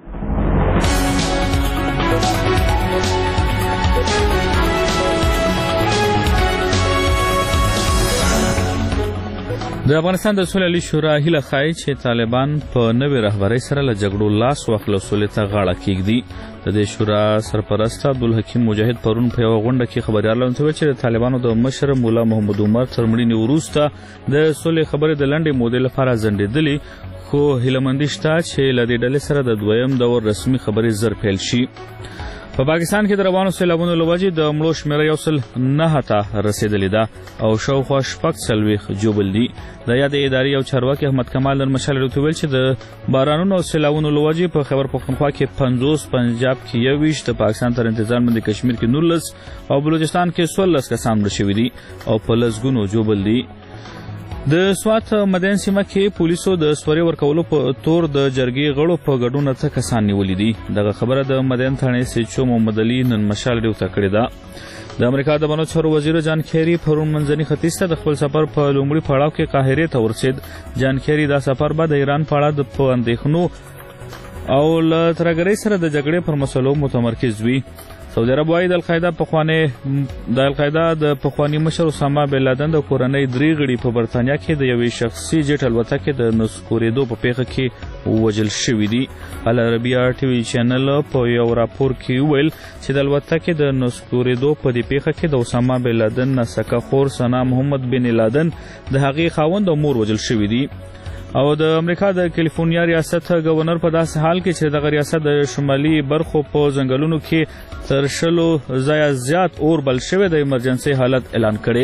د افغانستان د سولې شورا هیله ښایي چې طالبان په نوې رهبرۍ سره له جګړو لاس واخلي او سولې ته غاړه کېږدي. د دې شورا سرپرست عبدالحکیم مجاهد پرون په یوه غونډه کې خبریالانو ته وویل چې د طالبانو د مشر مولا محمد عمر تر مړینې وروسته د سولې خبرې د لنډې مودې لپاره ځنډېدلې، خو هیلهمندي شته چې له دې ډلې سره د دویم دور رسمي خبرې زر پیل شي. په پاکستان کې د روانو سیلابونو له وجې د مړو شمېره 109 ته رسېدلې ده او شاوخوا 46 جوبل دي. د یادې ادارې یو چارواکي احمد کمال نن مشال راته ویل چې د بارانونو او سیلابونو له وجې په خیبر پختونخوا کې 50، پنجاب کې 21، د پاکستان تر انتظار مند کشمیر کې 19 او بلوچستان کې 16 کسان مړه شوي دي او په لسګونو جوبل دي. د سوات مدین سیمه کې پولیسو د سوري ورکولو په تور د جرګې غړو په ګډون څه کسان نیولي دي. دغه خبره د مدین تھانې سیچو محمد علي نن مشال ډیو ته کړې ده. د امریکا د بنو چارو وزیر جان کیری پرون منځني ختیځ ته د خپل سفر په لومړي پړاو کې قاهرې ته ورسېد. جان کیری دا سفر به د ایران په اړه په اندېښنو او له ترهګرۍ سره د جګړې پر مسلو متمرکز وي. سعودي عرب وايي د القاعده د پخواني مشر اسامه بن لادن د کورنۍ 3 غړي په برتانیا کې د یوې شخصي جټ الوتکې د نسکورېدو په پیښه کې وژل شوي دي. العربیه ټي وي چینل په یو راپور کې ویل چې د الوتکې د نسکورېدو په دې پیښه کې د اسامه بن لادن نسکه خور ثنا محمد بن لادن د هغې خاوند او مور وژل شوي دي. او د امریکا د کیلیفورنیا ریاست گورنر په داسې حال کې چې دغه ریاست د شمالي برخو په ځنګلونو کې تر 100 ځایه زیات اور بل شوی د ایمرجنسي حالت اعلان کړي.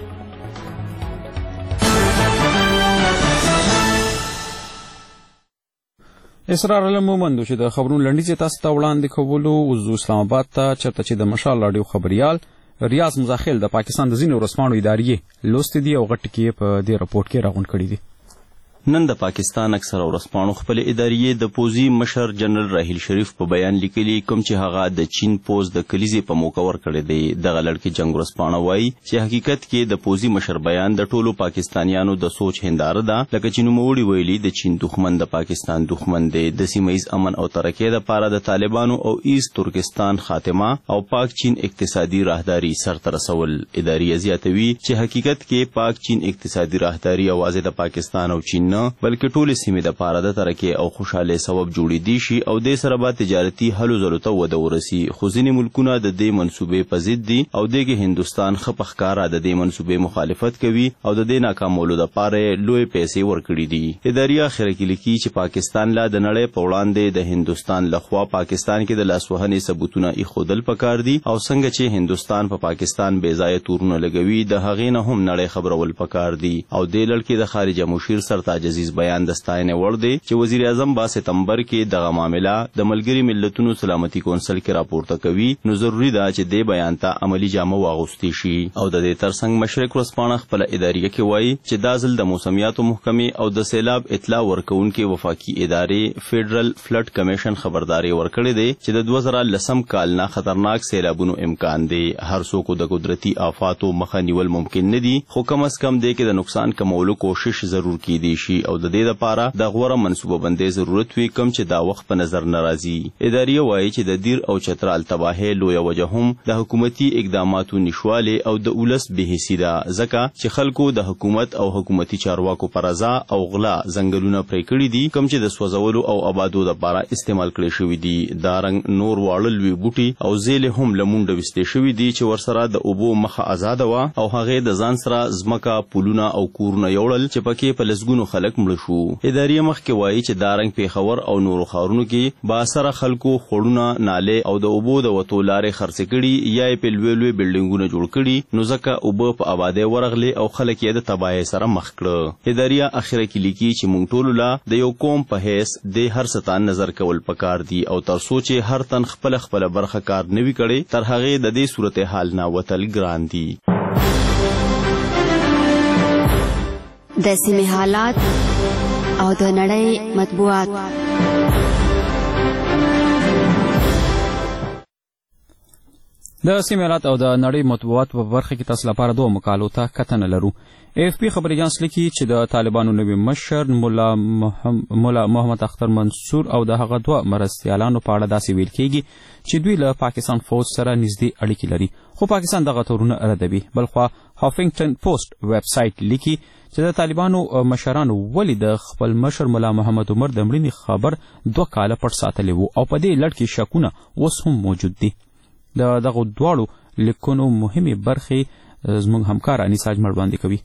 اسرار علم مومن چې د خبرونو لنډیز تاسو ته وړاندې کولو وزو اسلام آباد ته چرته چې د مشال رادیو خبريال ریاض مزاخیل د پاکستان د ځینو ورسپاڼو ادارې لوستې دي او غټ کې په دې رپورت کې راغونډ کړي دي. نن د پاکستان اکثر ورسپاڼو خپل ادارې د پوزي مشر جنرال راحیل شریف په بیان لیکلي کوم چې هغه د چین پوز د کلیزې په موقع ورکړی دی. دغه لړکې جنگ ورسپاڼه وایي چې حقیقت کې د پوزي مشر بیان د ټولو پاکستانیانو د سوچ هنداره ده، لکه چې نوموړي ویلي د چین دښمن د پاکستان دښمن دی. د سیمه‌ییز امن او ترقۍ لپاره د طالبانو او ایست ترکستان خاتمه او پاک چین اقتصادي راهداري سرته رسول. ادارې زیاتوي چې حقیقت کې پاک چین اقتصادي راهداري یوازې د پاکستان او چین بلکې ټولې سیمې د پاره د ترقۍ او خوشاله سبب جوړېدی شي او د سره به تجارتي هلو ځلو ته وده ورسي. خو ځینې ملکونه د دې منصوبې په ضد دي او دغه هندستان خپه ښکارا د دې منصوبې مخالفت کوي او د دې ناکامولو لپاره لوی پیسې ورکړي دي. ادارې اخر کې لیکي چې پاکستان لا د نړۍ په وړاندې د هندستان لخوا پاکستان کې د لاسوهنې ثبوتونه ایښودل پکار دي او څنګه چې هندستان په پاکستان بې ځایه تورونه لګوي د هغې نه هم نړۍ خبرول پکار دي. او د لړکې د خارجه مشیر سرتاج عزیز بیان د ستاینې وړ دی چې وزیر اعظم با سپتمبر کې دغه معاملې د ملګري ملتونو سلامتي کونسل کې راپورته کوي، نو ضروری ده چې د بیان ته عملی جامه واغوستي شي. او د دې ترڅنګ مشرق ورسپاڼه خپل ادارې کې وایي چې دا ځل د موسمیاتو محکمې او د سیلاب اطلاع ورکونکو وفاقي ادارې فیډرل فلډ کمیشن خبرداري ورکړې ده چې د 2010 کال نه خطرناک سیلابونو امکان دی. هر څوک د قدرتي آفاتو مخه نیول ممکن نه دي، خو کم از کم د کې د نقصان کمولو کوشش ضرور کیدی شي او د دې لپاره د غوړه منصوبه بندۍ ضرورت وي کوم چې دا وخت په نظر ناراضي. ادارې وایي چې د دیر او چترال تباهي لویه وجه هم د حکومتي اقداماتو نشواله او د اولس بهسي ده، ځکه چې خلکو د حکومت او حکومتي چارواکو پر رضا او غلا ځنګلونه پرې کړي دي کوم چې د سوځولو او آبادو لپاره استعمال کړي شوی دي. دا رنګ نور واړه لوی بوټي او زیل هم لمونډه وستې شوی دي چې ورسره د اوبو مخه آزاد و او هغه د ځان سره ځمکه پولونه او کورونه یوړل چې پکې په لسګونو خلک مړ شو. ادارې مخکې وایي چې دارنګ پیښور او نورو ښارونو کې با سره خلکو خړونه ناله او د اوبو د وتو لارې خرڅ کړي یا په لوی بلډینګونه جوړ کړي، نو ځکه اوبه په آبادی ورغلي او خلک یې د تباہي سره مخ کړه. ادارې اخره کې لیکي چې مونږ ټول لا د یو قوم په هیڅ د هر ستان نظر کول پکار دي او تر سوچ هر تن خپل برخه کار نوي کړي تر هغه د دې صورتحال نه وتل ګران دي. د سیمې حالات او د نړۍ مطبوعات. د سیمې حالات او د نړۍ مطبوعات په برخه کې تاسو لپاره دوه مقالو ته کتنه لرو. AFP خبري اژانس لیکي چې د طالبانو نوي مشر مولا محمد اختر منصور او د هغه دوه مرستیالانو په اړه داسې ویل کېږي چې دوی له پاکستان فوج سره نږدې اړیکې لري، خو پاکستان دغه تورونه ردوي. بلخوا هافنګټن پوسټ ویب سایټ لیکي چې د طالبانو مشرانو ولې د خپل مشر مولا محمد عمر د مړینې خبر 2 کاله پټ ساتلی و او په دې لړ کې شکونه اوس هم موجود دي. د دغه دواړو لیکونو مهمې برخې زموږ همکار انیسا اجمل وړاندې کوي.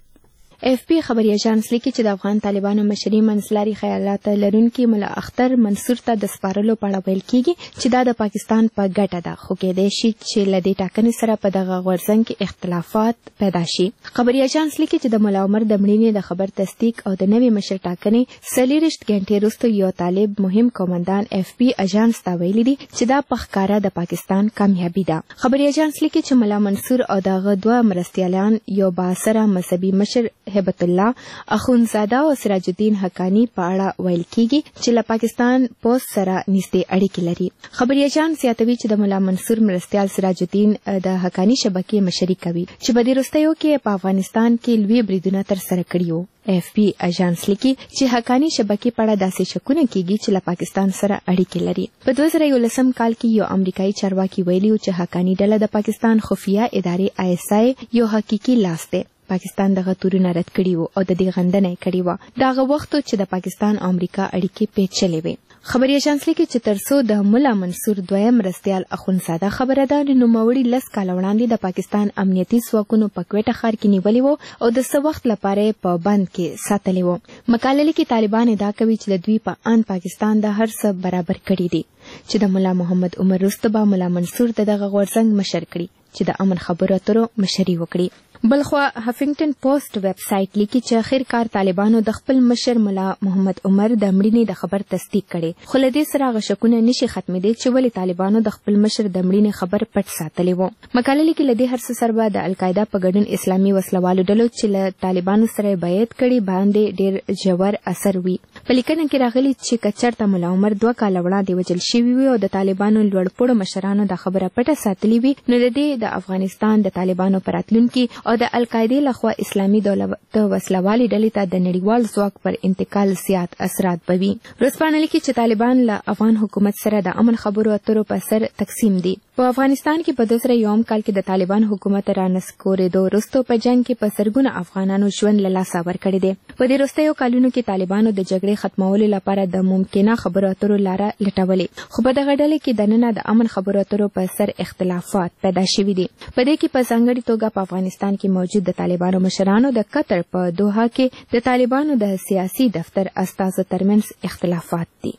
AFP خبري اژانس لیکي چې د افغان طالبانو مشري منځلاري خیالات لرونکي مولا اختر منصور ته د سپارلو په اړه ویل کېږي چې دا د پاکستان په ګټه ده، خو کېدای شي چې له دې ټاکنې سره په دغه غورځنګ کې اختلافات پیدا شي. خبري اژانس لیکي چې د مولا عمر د مړینې د خبر تصدیق او د نوي مشر ټاکنې 40 غنټې وروسته یو طالب مهم قومندان AFP اژانس ته ویلي دي چې دا په ښکاره د پاکستان کامیابي ده. خبري اژانس لیکي چې مولا منصور او دغه دوه مرستیالان یو بااثره مذهبي مشر هبت الله اخونزاده او سراج الدین حقانی په اړه ویل کېږي چې له پاکستان پوس سره نږدې اړیکې لري. خبري اژانس زیاتوي چې د مولا منصور مرستیال سراج الدین د حقانی شبکې مشري کوي چې په دې وروستیو کې په افغانستان کې لوی بریدونه ترسره کړي وو. AFP اژانس لیکي چې حقانی شبکې په اړه داسې شکونه کېږي چې له پاکستان سره اړیکې لري. په 2011 کال کې یو امریکایي چارواکي ویلي چې حقانی ډله د پاکستان خفیه ادارې ISI یو حقيقي لاس دی. پاکستان دغه تورونه رد کړي وو او د دې غندنه یې کړې وه. دغه وخت چې د پاکستان او امریکا اړیکې پیچلې وې. خبري اژانس لیکي چې ترڅو د مولا منصور دویم مرستیال اخونزاده خبره ده، نوموړي 10 کاله وړاندې د پاکستان امنیتي ځواکونو په کوټه ښار کې نیولې وو او د څه وخت لپاره په بند کې ساتلې وو. مقاله لیکي طالبان ادعا کوي چې د دوی په ان پاکستان د هر څه برابر کړي دي چې د مولا محمد عمر وروسته به مولا منصور دغه غورځنګ مشر کړي چې د امن خبرو اترو مشري وکړي. بلخوا هافنګټن پوسټ ویب سایټ لیکي چې اخرکار طالبانو د خپل مشر مولا محمد عمر د مړینې د خبر تصدیق کړي، خو له دې سره غشکونه نشي ختمېدی چې ولې طالبانو د خپل مشر د مړینې خبر پټ ساتلی و. مقاله لیکي له دې هر څه سره به د القاعده په ګډون اسلامي وسلوالو ډلو چې له طالبانو سره بیعت کړي باندې ډېر ژور اثر وي. په لیکنه کې راغلي چې کچرته مولا عمر 2 کاله وړاندې وژل شوي وي او د طالبانو لوړپوړو مشرانو د خبره پټه ساتلې وي، نو د دې د افغانستان د طالبانو په راتلونکي او د القاعده لخوا اسلامي دولت وسلوالي ډلې ته د نړیوال ځواک پر انتقال زیات اثرات بوي. ورځپاڼه لیکي چې طالبان له افغان حکومت سره د امن خبرو اترو په سر تقسیم دي. په افغانستان کې په 2001 کال کې د طالبان حکومت را نسکورېدو وروسته په جنگ کې په سرګونه افغانانو ژوند له لاسه ورکړی دی. په دې وروستیو کلونو کې طالبانو د جګړې ختمولو لپاره د ممکنه خبرو اترو لاره لټولې، خو په دغه ډلې کې دننه د امن خبرو اترو په سر اختلافات پیدا شوي دي. په دې کې په ځانګړي توګه په افغانستان کې موجود د طالبانو مشرانو د قطر په دوحه کې د طالبانو د سیاسي دفتر استازو ترمنځ اختلافات دي.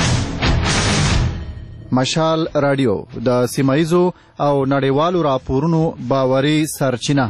مشال رادیو د سیمایزو او نړیوالو راپورونو باوري سرچینه.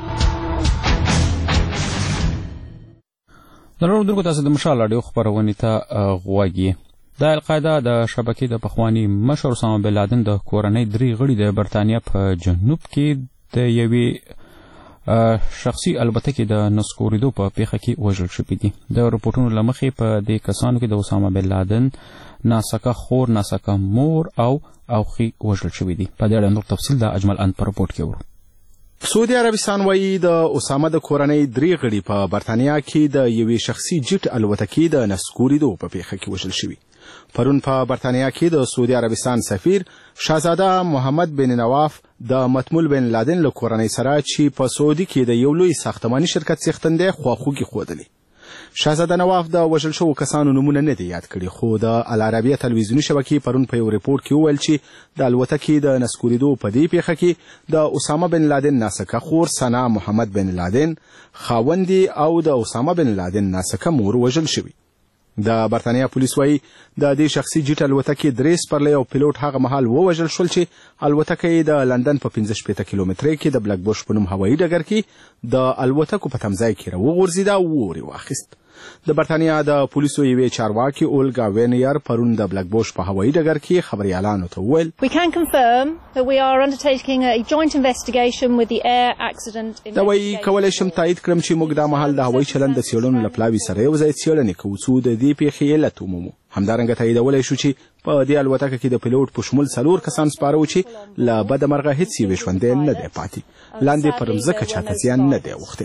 دلته تاسو د مشال رادیو خبرونه ته غوږی. د القاعده د شبکې د پخوانی مشر اسامه بن لادن د کورنۍ 3 غړي د برتانیا په جنوب کې د یوې شخصي البته کې د نسکورېدو په پیښه کې وژل شوي دي. د رپورټونو له مخې په دې کسانو کې د اسامه بن لادن ناسکه خور، ناسکه مور او اوخي وژل شوي دي. په دې اړه نور تفصیل د اجمل ان په رپورټ کې ورو. سعودي عربستان وایي د اسامه د کورنۍ 3 غړي په برتانیا کې د یوې شخصي جټ الوتکې د نسکورېدو په پیښه کې وژل شوي. پرون په برتانیا کې د سعودي عربستان سفیر شاهزاده محمد بن نواف د متمول بن لادن له کورنۍ سره چې په سعودي کې د یو لوی ساختماني شرکت څښتندې خواخوږي ښودلې. شاهزاده نواف د وژل شوو کسانو نومونه نه دي یاد کړي، خو د العربیه تلویزیوني شبکې پرون په یو ریپورټ کې وویل چې د الوتکې د نسکورېدو په دې پیښه کې د اسامه بن لادن ناسکه خور ثنا محمد بن لادن، خاوندې او د اسامه بن لادن ناسکه مور وژل شوي. د برتانیا پولیس وایي د دې شخصي جټ الوتکې 3 سپرلی او پیلوټ هغه مهال ووژل شول چې الوتکه یې د لندن په 15 کیلومترۍ کې د بلک بوش په نوم هوایي ډګر کې د الوتکو په تمځای کې راوغورځېده او اور یې واخیست. د برتانیا د پولیسو یوې چارواکي اولګا وینیر پرون د بلک بوش په هوایي ډګر کې خبريالانو ته وویل We can confirm that we are undertaking a joint investigation with the air accident دا وایي کولای شم تایید کړم چې موږ دا مهال د هوایي چلند د څېړنو له پلاوي سره یو ځای څېړنې کوو څو د دې پیښې علت ومومو. همدارنګه تاییدولی شو چې په دې الوتکه کې د پیلوټ په شمول 4 کسان سپاره و چې له بده مرغه هیڅ یو ژوندی نه دی پاتې. لاندې پر مځکه چاته زیان نه دی اوښتی.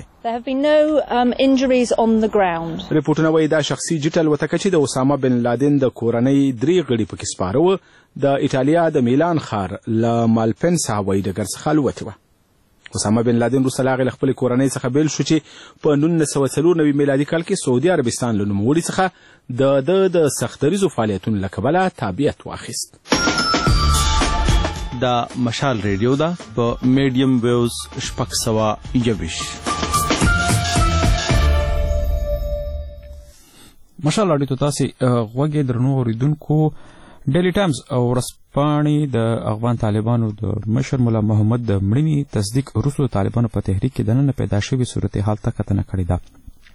ریپورټونه وایي دا شخصي جیټ الوتکه چې د اسامه بن لادن د کورنۍ 3 غړي پکې سپاره و د ایټالیا د میلان ښار له مالپنسا هوایي ډګر څخه الوتې وه. اسامه بن لادن وروسته له هغې له خپلې کورنۍ څخه بیل شو چې په 1994 میلادي کال کې سعودي عربستان له نوموړي څخه د سختدریزو فعالیتونو له کبله تابعیت واخیست. دا مشال ریډیو ده په میډیم ویوز 621. مشال راډیو ته تاسې غوږ درنو اورېدونکو. ډیلی ټایمز او ورځپاڼې د افغان طالبانو د مشر ملا محمد د مړینې تصدیق وروسته د طالبانو په تحریک کې دننه پیدا شوې صورتحال ته کتنه کړې ده.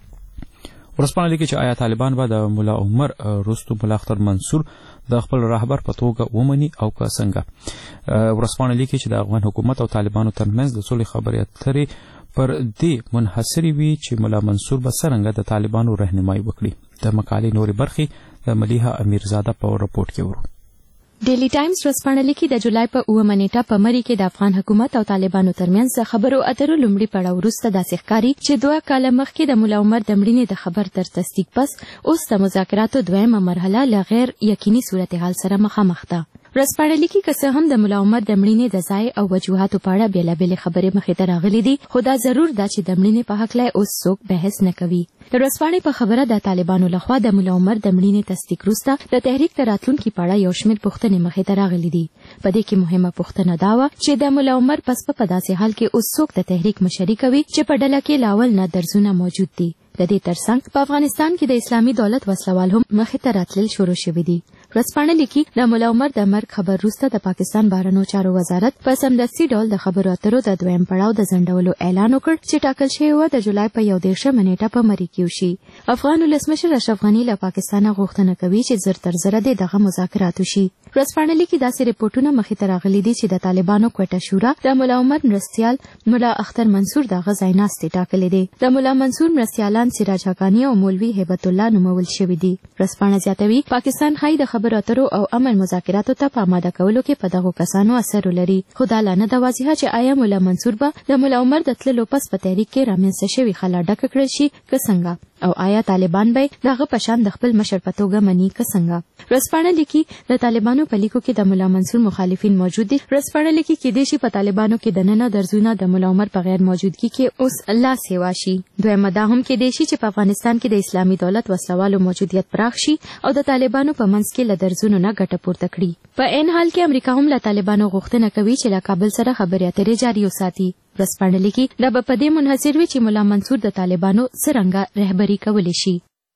ورځپاڼه لیکي چې آیا طالبان به د ملا عمر وروسته ملا اختر منصور د خپل رهبر په توګه ومني او که څنګه. ورځپاڼه لیکي چې د افغان حکومت او طالبانو ترمنځ د سولې خبرې اترې پر دې منحصرې وي چې ملا منصور به څرنګه د طالبانو رهنمایي وکړي. د مقالې نورې برخې د ملیحه امیرزاده په رپورټ کې ورو. ډیلی ټایمز ورځپاڼه لیکي د جولای په 9 نیټه په مری کې د افغان حکومت او طالبانو ترمنځ خبرو اترو لومړي پړاو وروسته داسې ښکاري چې 2 کاله مخکې د ملا عمر د مړینې د خبر تر تصدیق پس اوس د مذاکراتو دویمه مرحله له غیر یقیني صورتحال سره مخامخ ده. ورځپاڼه لیکي که څه هم د ملا عمر د مړینې د ځای او وجوهاتو په اړه بېلابېلې خبرې مخې ته راغلي دي، خو دا ضرور ده چې د مړینې په هکله اوس څوک بحث نه کوي. د ورځپاڼې په خبره د طالبانو لخوا د ملا عمر د مړینې تصدیق وروسته د تحریک د راتلونکي په اړه یو شمېر پوښتنې مخې ته راغلي دي. په دې کې مهمه پوښتنه دا وه چې د ملا عمر پس په داسې حال کې اوس څوک د تحریک مشري کوي چې په ډله کې له اول نه درزونه موجود دي. د دې ترڅنګ په افغانستان کې د اسلامي دولت وسلوال هم مخې ته راتلل شروع شوي دي. ورځپاڼه لیکي د ملا عمر د مرګ خبر وروسته د پاکستان بهرنیو چارو وزارت په سمدستي ډول د خبرو اترو د دویم پړاو د ځنډولو اعلان وکړ چې ټاکل شوی و د جولای په 11 نیټه په مری کې وشي. افغان ولسمشر اشرف غني له پاکستانه غوښتنه کوي چې زر تر زره دغه مذاکرات وشي. ورځپاڼه لیکي داسې ریپورټونه مخې ته راغلي دي چې د طالبانو کوټه شورا د ملا عمر مرستیال ملا اختر منصور دغه ځای ناستې ټاکلې دي. د ملا منصور مرستیالان سراج حقانی او مولوي هیبت الله نومول شوي دي. ورځپاڼه زیاتوي پاکستان ښایي د خبرو اترو او امن مذاکراتو ته په آماده کولو کې په دغو کسانو اثر ولري، خو دا لا نه ده واضحه چې آیا ملا منصور به د ملا عمر د تللو پس په تحریک کې رامنځته شوې خلا ډکه کړل شي که څنګه، او آیا طالبان به دغه په شان د خپل مشر په توګه مني که څنګه. ورځپاڼه لیکي د طالبانو په لیکو کې د ملا منصور مخالفین موجود دي. ورځپاڼه لیکي کېدای شي په طالبانو کې دننه درزونه د ملا عمر په غیر موجودګي کې اوس لا سیوا شي. دویمه دا هم کېدای شي چې په افغانستان کې د اسلامي دولت وسلوالو موجودیت پراخ شي او د طالبانو په منځ کې له درزونو نه ګټه پورته کړي. په عین حال کې امریکا هم له طالبانو غوښتنه کوي چې له کابل سره خبرې اترې جاري وساتي. ورځپاڼه لیکي دا به په دې منحصر وي چې ملا منصور د طالبانو څرنګه رهبري کولی شي.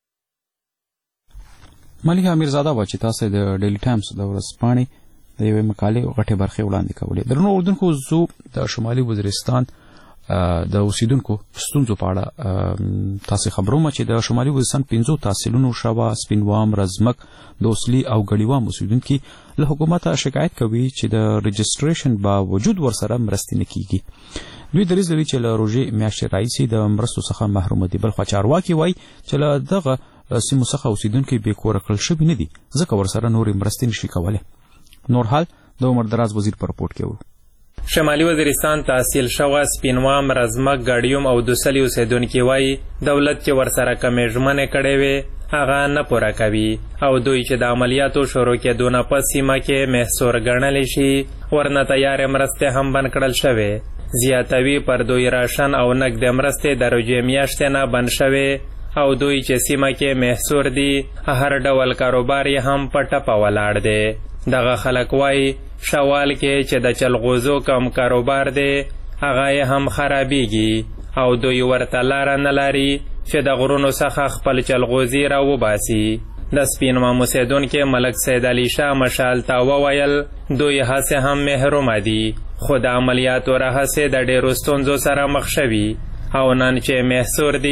ملیحه امیرزاده وه چې تاسو د ډیلی ټایمز د ورځپاڼې د یوې مقالې غټې برخې وړاندې کولې. درنو اردوونکو، زه د شمالي وزیرستان د اوسیدونکو ستونزو په اړه تاسې خبروم چې د شمالي وزیرستان 5 تحصیلونو شوه سپینوام، رزمک، دوسلي او ګړیوام اوسیدونکي له حکومته شکایت کوي چې د رجسټریشن باوجود ورسره مرستې نه کیږي. دوی دریځ لري چې له روژې میاشتې راهیسې د مرستو څخه محروم دي. بلخوا چارواکي وایي چې له دغه سیمو څخه اوسیدونکي بې کوره کړل شوي نه دي، ځکه ورسره نورې مرستې نشي کولی. نور حال د عمر دراز وزیر په رپورټ کې و. شمالي وزیرستان تحصیل شوه سپینوام، رزمک، ګړیوم او دوسلي اوسیدونکي وایي دولت چې ورسره کمې ژمنې کړې وې هغه نه پوره کوي او دوی چې د عملیاتو شروع کېدو نه پس سیمه کې محصور ګڼلی شي ورنه تیارې مرستې هم بند کړل شوې. زیاتوي پر دوی راشن او نقد مرستې د روژې میاشتې نه بند شوې او دوی چې سیمه کې محصور دي هر ډول کاروبار یې هم په ټپه ولاړ دی. دغه خلک وایي شوال کې چې د چلغوزو کم کاروبار دی هغه یې هم خرابیږي او دوی ورته لاره نه لري چې د غرونو څخه خپل چلغوزي را وباسي. د سپینوام اوسیدونکي ملک سید علي شاه مشال ته وویل دوی هسې هم محرومه دي، خو د عملیاتو ره هسې د ډېرو ستونزو سره مخ شوي او نن چې محصور دي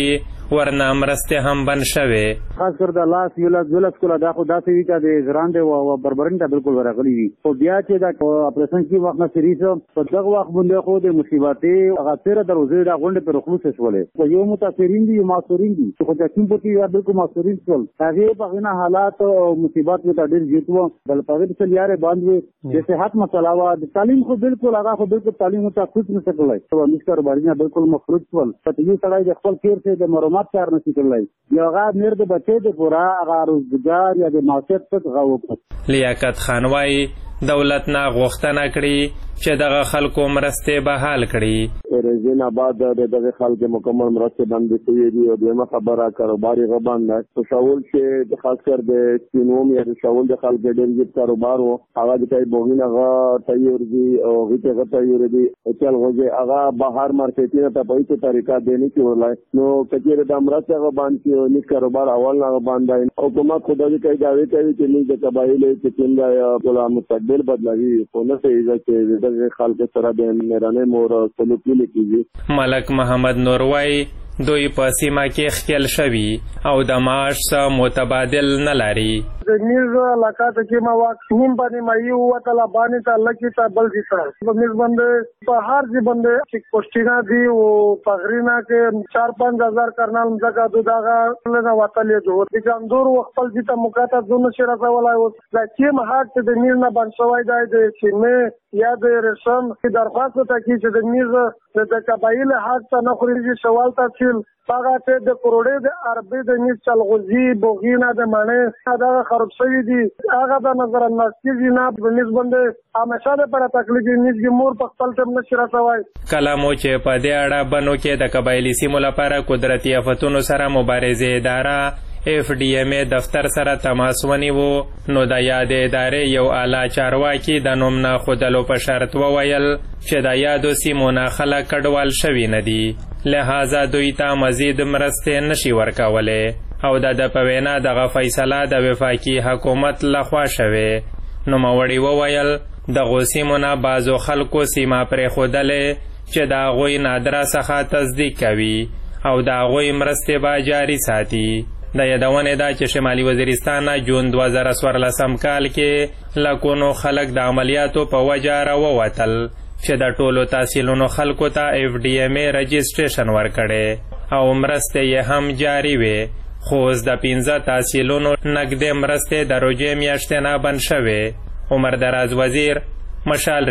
ورنه مرستې هم بند شوې. خاص کر د لاس یولس کوله دا خو داسې وي چې د ځرانډې او بربرین ته بالکل ورغلي وي. خو بیا چې دا اپریشن کې وخت نه سریسه په دغه وخت باندې خو د مصیبتې هغه تیره دروازې دا غونډې پر خلوص شولې. خو یو متاثرین دي یو معصورین دي خو د چین په کې بالکل معصورین شول. هغه په غنا حالات او مصیبت ته ډېر جیتو بل په دې څه یاره باندې د صحت مسله وا د تعلیم خو بالکل هغه خو بالکل تعلیم ته خود نه سکلای. او مشکر باندې بالکل مخرج شول. په یو سړی د خپل کیر څخه د مرمت کار نه سکلای. یو هغه میر د بچې د پورا هغه روزګار یا د معاشرت څخه غوښتل. لیاقت خان وايي دولت نه غوښتنه کړې چې دغه خلکو مرستې بحال کړي. رزین آباد دغه خلک مکمل مرستې باندې شوي دي او دویمه خبره کاروبار یې غبان په شاول چې خاص کر د چینوم یا د شاول د خلک ډېر زیات کاروبار وو هغه د کای بوغین هغه تیار دي او هغه تیار دي چې هغه بهر مارکیټینګ ته په هیڅ طریقه دیني کې ولای نو کچېره د مرستې غبان کې نیک کاروبار اول نه غبان دی. حکومت خدای دې کوي داوی کوي چې موږ د قبایل چې څنګه ټول مستقبل بدلوي خو نه صحیح ده چې خلک سره د میرانه مور سلوک نه کیږي. ملک محمد نور وايي دوی په سیمه کې ښکیل شوي او د معاش څخه متبادل نه لري. د میز علاقه ته کې ما واکسین باندې ما یو وتلا باندې ته لکی ته بل دي سره په میز باندې په هر ځای باندې چې پښتینا دي او پغرینا کې 4-5 هزار کرنال مزګه دغه نه وتلې دوه د ګاندور خپل دي ته مکاته زونه شره راولای او د چې مهات د میز نه باندې شوی دی د چې یا د رسم کی درخواست ته کې چې د میز د قبایل حق ته نه خوري سوال ته هغه ته د کروڑې د عربي د میز چلغوزي بوغینا د معنی دا خراب شوی دي هغه د نظر انداز کې نه په میز باندې همیشه لپاره تکلیف میز کې مور په خپل تم نشي راځوي. کلامو چې په دې اړه بنو کې د قبایلی سیمو لپاره قدرتي آفتونو سره مبارزې اداره FDMA دفتر سره تماس ونیو نو د یاد ادارې یو اعلی چارواکي د نوم نه خودلو په شرط وویل چې د یادو سیمو نه خلک کډوال شوي نه دي لہذا دوی ته مزید مرستې نشي ورکولی او د په وینا دغه فیصله د وفاقي حکومت لخوا شوې. نوموړي وویل دغو سیمو نه بعضو خلکو سیمه پرېښودلې چې د هغوی نادره څخه تصدیق کوي او د هغوی مرستې به جاري ساتي. د یادونې ده چې شمالي وزیرستان نه جون 2014 کال کې لکونو خلک د عملیاتو په وجه راووتل چې د ټولو تحصیلونو خلکو ته FDMA رجسټریشن ورکړی او مرستې یې هم جاري وې خو اوس د 15 تحصیلونو نږدې مرستې د روژې میاشتې نه بند شوې. عمر دراز وزیر مشال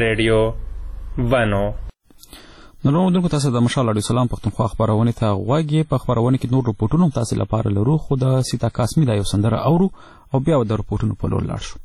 ریډیو بنو. نو دغه تاسو د مشال رادیو سلام پښتونخوا خبرونه ته غوږی په خبرونه کې نور رپورټونه تاسو لپاره لرو خو د سیتا قاسمی د یو سندره اورو او بیا د رپورټونو په لور لاړ شو.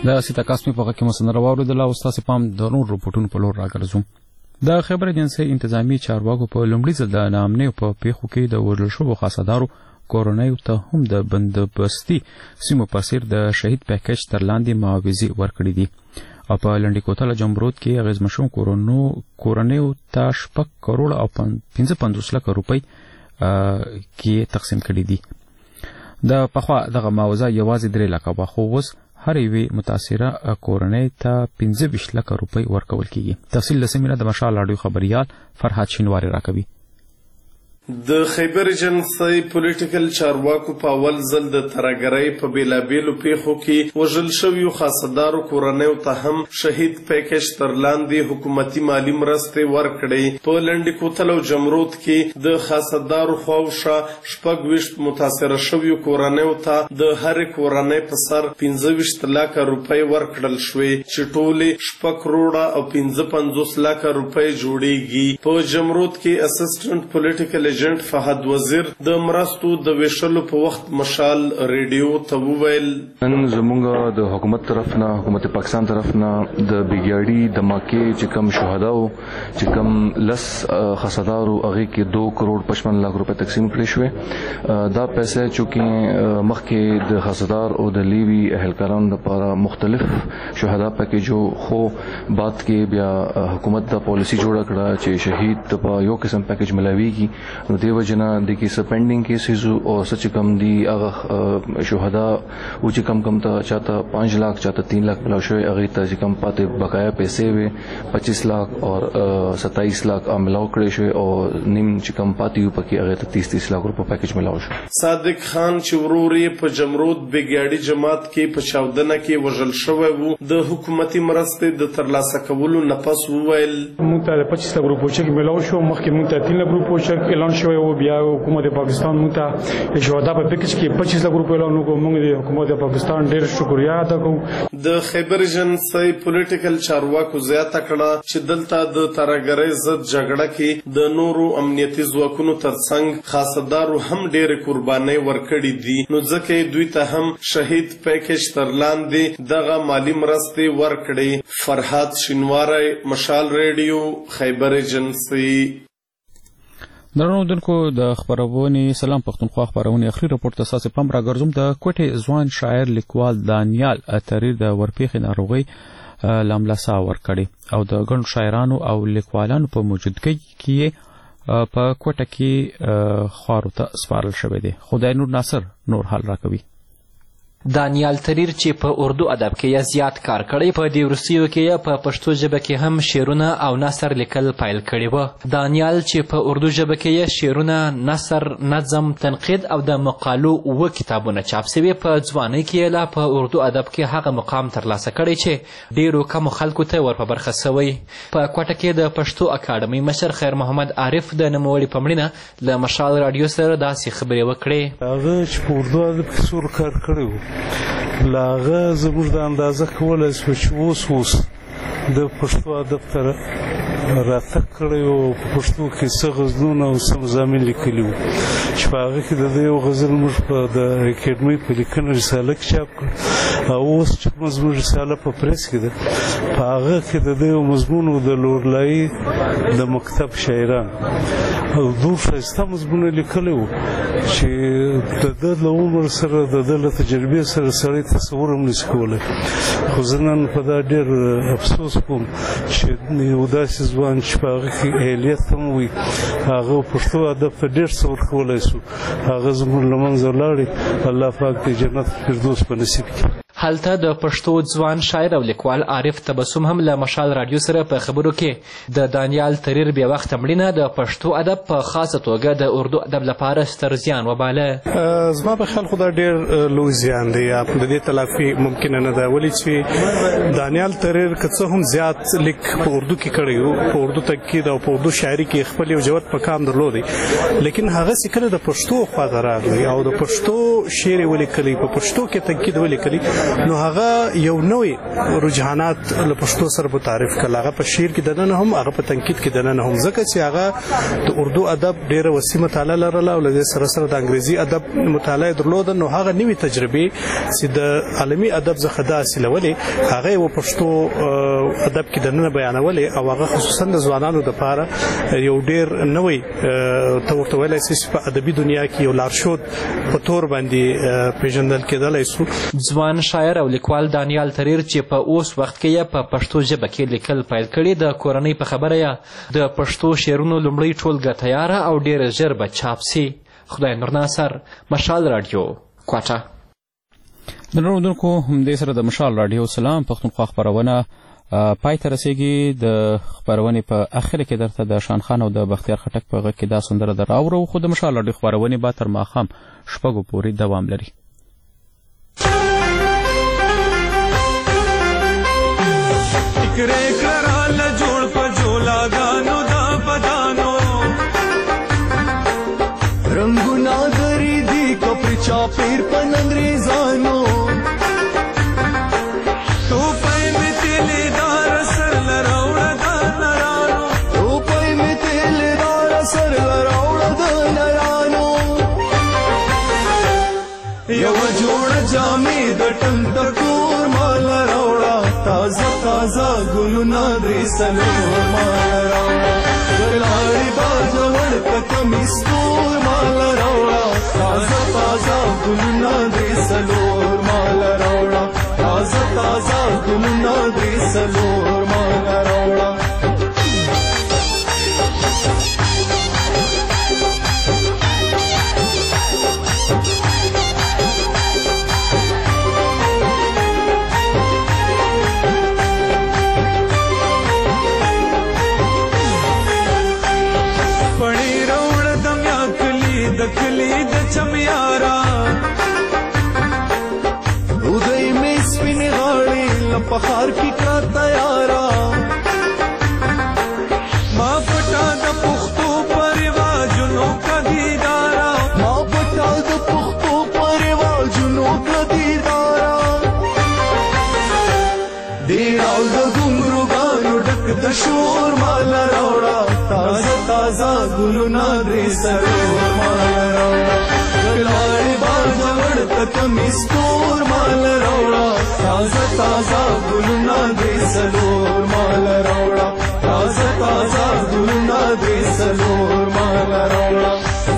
د سیتا کاسمي په غږ کې مسنره واوریدله او ستاسو پام د نور رپورټونو په لور راګرځوم. د خیبر ایجنسۍ انتظامی چارواکو په لومړي ځل د ناامنیو په پیښو کې د وژل شوو خاصدارو کورنیو ته هم د بندوبستي سیمو په څیر د شهید پیکج تر لاندې معاوضې ورکړي دي او په لنډي کوتل جمرود کې اغیزمن شوو کورنیو ته 6 کروڑ او 55 لک روپۍ کې تقسیم کړي دي. د پخوا دغه معاوضه یوازې 3 لک وه، خو اوس هر یوې متاثره کورنۍ ته 25 لک روپۍ ورکول کیږي. تفصیل د سیمینار د مشال راډیو خبريال فرحات شینواری راکوي. د خیبر ایجنسۍ پولیټیکل چارواکو په اول ځل د ترهګرۍ په بیلابیلو پیښو کې وژل شویو خاصدارو کورنیو ته هم شهید پیکج تر لاندې حکومتي مالی مرستې ورکړې. په لنډي کوتل او جمرود کې د خاصدارو خواوشا 26 متاثره شویو کورنیو ته د هرې کورنۍ په سر 25 لک روپۍ ورکړل شوې چې ټولې 6 کروڑه او 55 لک روپۍ جوړیږي. په جمرود کې اسسټنټ پولیټیکل ایجنټ فهد وزیر د مرستو د ویشلو په وخت مشال ریډیو ته وویل نن زموږ د حکومت طرفنا حکومت پاکستان طرفنا د بیګاړي د ماکې چې کم شهداو چې کم لس خاصدارو هغه کې 2 کروڑ 55 لک روپے تقسیم کړي شوې. دا پیسې چې مخکې د خاصدار او د لیوی اهلکارانو لپاره مختلف شهدا پیکیجو خو بعد کې بیا حکومت د پالیسی جوړه کړه چې شهید ته یو قسم پیکیج ملاويږي. نو دیو جنا د کی سپینډینګ کیسز او سچ کم دی هغه شهدا او چې کم ته چاته 5 लाख چاته 3 लाख ملاو شوی هغه ته چې کم پاتې بقایا پیسې وي 25 लाख اور 27 लाख ملاو کړی شوی او نیم چې کم پاتې یو پکې هغه ته 30 लाख روپے پیکج ملاو شو. صادق خان چې وروري په جمرود بیګاړي جماعت کې په چاودنه کې وژل شوی وو د حکومتي مرستې د ترلاسه کولو نفس وویل مونږ ته 25 लाख روپے چې ملاو شو مخکې مونږ ته 3 लाख روپے اعلان شوی او بیا حکومت پاکستان مونږ ته شهدا په پیکج کې 25 लाख روپے اعلان وکړو. موږ د حکومت پاکستان ډېر شکریا ادا کوو. د خیبر ایجنسۍ پولیټیکل چارواکو زیاته کړه چې دلته د ترهګرۍ ضد جګړه کې د نورو امنیتي ځواکونو ترڅنګ خاصدارو هم ډېرې قربانۍ ورکړې دي نو ځکه دوی ته هم شهید پیکج تر لاندې دغه مالی مرستې ورکړې. فرحات شینواری مشال ریډیو خیبر ایجنسۍ. درنو دونکو د خبرونې سلام پښتونخوا خبرونه اخري رپورت اساس پم راګرځوم. د کوټه ځوان شاعر لیکوال دانیال تریر د ورپېخ ناروغي لاملسا ورکړي او د ګڼو شاعرانو او لیکوالانو په موجودګۍ کې په کوټه کې خارو ته سپارل شوی دی. خدای نور ناصر نور حال راکوي. دانیال تریر چې په اردو ادب کې زیات کار کړی په دې وروستیو کې په پښتو ژبه کې هم شعرونه او نثر لیکل پیل کړي وو. دانیال چې په اردو ژبه کې شعرونه نثر نظم تنقید او د مقالو و کتابونه چاپ شوي په ځوانۍ کې لا په اردو ادب کې هغه مقام ترلاسه کړی چې ډیرو کمو خلکو ته ور په برخه سوی. په کوټه کې د پښتو اکاډمي مشر خیر محمد عارف د نوموړي په مړینه له مشال راډیو سره داسې خبرې وکړې. هغه چې په اردو ادب کې څور کار کړی وو لاغه زموږ د اندازه کولای شو چې اوس د پښتو ادب ته راتګ کړی او په پښتو کې څه غزلونه او څه مضامین لیکلي وو چې په هغه کې د یو غزل موږ په د اکاډمۍ په لیکنه رساله کې چاپ کړ او اوس چې مضمون رساله په پریس کې ده په هغه کې د یو مضمون د لورلایي د مکتب شاعران او دوه ښایسته مضمونه لیکلي وو چې د ده له عمر سره د ده له تجربې سره سړی تصور هم نشي کولی. خو زه نن په دا ډېر افسوس کوم چې یو داسې ځوان چې په هغه کې اهلیت هم وي هغه پښتو ادب ته ډېر څه ورکولی شو هغه زموږ له منځه لاړې. الله پاک دې جنت فردوس په نصیب کړي. هلته د پښتو ځوان شاعر او لیکوال عارف تبسم هم له مشال راډیو سره په خبرو کې د دانیال تریر بې وخته مړینه د پښتو ادب په خاصه توګه د اردو ادب لپاره ستر زیان وباله. زما په خیال خو دا ډېر لوی زیان دی یا د دې تلافي ممکنه نه ده ولې چې دانیال تریر که څه هم زیات لیک په اردو کې کړی و په اردو تنقید او په اردو شاعري کې خپل یو جوت مقام درلودی لیکن هغسې کله د پښتو خواته راغلی او د پښتو شعر یې ولیکلی په پښتو کې تنقید ولیکلی نو هغه یو نوې رجحانات له پښتو سره په تعریف کړه. هغه په شعر کې دننه هم، هغه په تنقید کې دننه هم، ځکه چې هغه د اردو ادب ډیره وسیع مطالعه لرله او له سره سره د انګریزي ادب مطالعه درلوده. نو هغه نوې تجربې چې د عالمي ادب څخه د حاصلولې هغه و پښتو ادب کې دننه بیانولې، او هغه خصوصا د ځوانانو لپاره یو ډیر نوې ته ویلای شي په ادبي دنیا کې یو لارښود په تور باندې پیژندل کېدلی شو. ځوان شاعر او لیکوال دانیال تریر چې په اوس وخت کې په پښتو ژبه کې لیکل پیل کړي، د کورنۍ په خبره یې د پښتو شعرونو لومړۍ ټولګه تیاره او ډیر ژر به چاپ سي. خدای نور ناصر، مشال رادیو، کوټه. د نوردونکو همدې سره د مشال رادیو سلام پښتونخوا خپرونه پای ته رسیږي. د خپرونې په اخر کې درته د شانخان او د بختیار خټک په غږ کې دا سندره در اورو، خو د مشال رادیو خپرونې به تر ماښام 6 پورې دوام لري. रंगुना गरी दी कपड़ी चापेर पन अंग्रेजानो तो पाई में तेलेदार सर लराउड़ा दानरानो, तो पाई में तेलेदार सर लराउड़ा दानरानो, यव जोड़ जामे दटन तकोर माल राउड़ा, ताजा ताजा गुलना द्रेसलो माल राउड़ा, गलाड़ी बाजवड़ कमिस्तूर माल राउड़ा, ताजा ताजा गुलना द्रेसलोर माल राउड़ा, ताजा ताजा गुलना द्रेसलोर माल राउड़ा. दखली द चमियारा उदय में स्पिन गाड़ी लपखार की का तैयारा, माँ पटा द पुख्तो परिवाजुनों का दीदारा, माँ पटा द पुख्तो परिवाजुनों का दीदारा, देराव द घुंगरू गानो डक द शोर माला रौड़ा, ताजा ताजा गुलना द्रेसलोर माल रौड़ा, गलाड़ी बाजवड़ कमिस्तूर माल रौड़ा, ताजा ताजा गुलना द्रेसलोर माल रौड़ा, ताजा ताजा गुलना द्रेसलोर माल रौड़ा.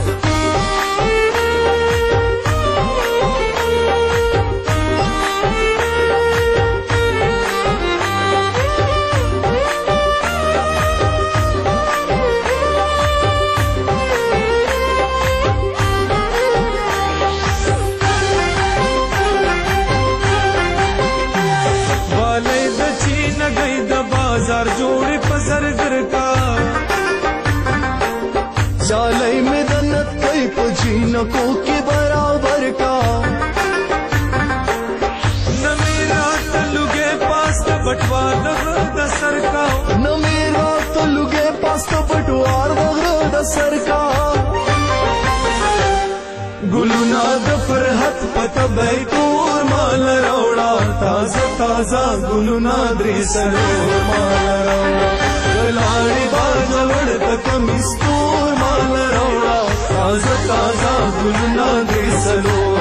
जोड़े पसरगर का चालई में दन्नत कई पजीनको के बराबर का, न मेरा तलुगे पास तो बटवार दसर का, न मेरा तलुगे पास तो बटवार दसर का, गुलुना दफरहत पत बैकोर माल रौड़ा, ताजा ताजा गुलुना द्रेसलोर माल रौड़ा, गलाड़ी बाजवड़ कमिस्तूर माल रौड़ा, ताजा ताजा गुलुना द्रेसलोर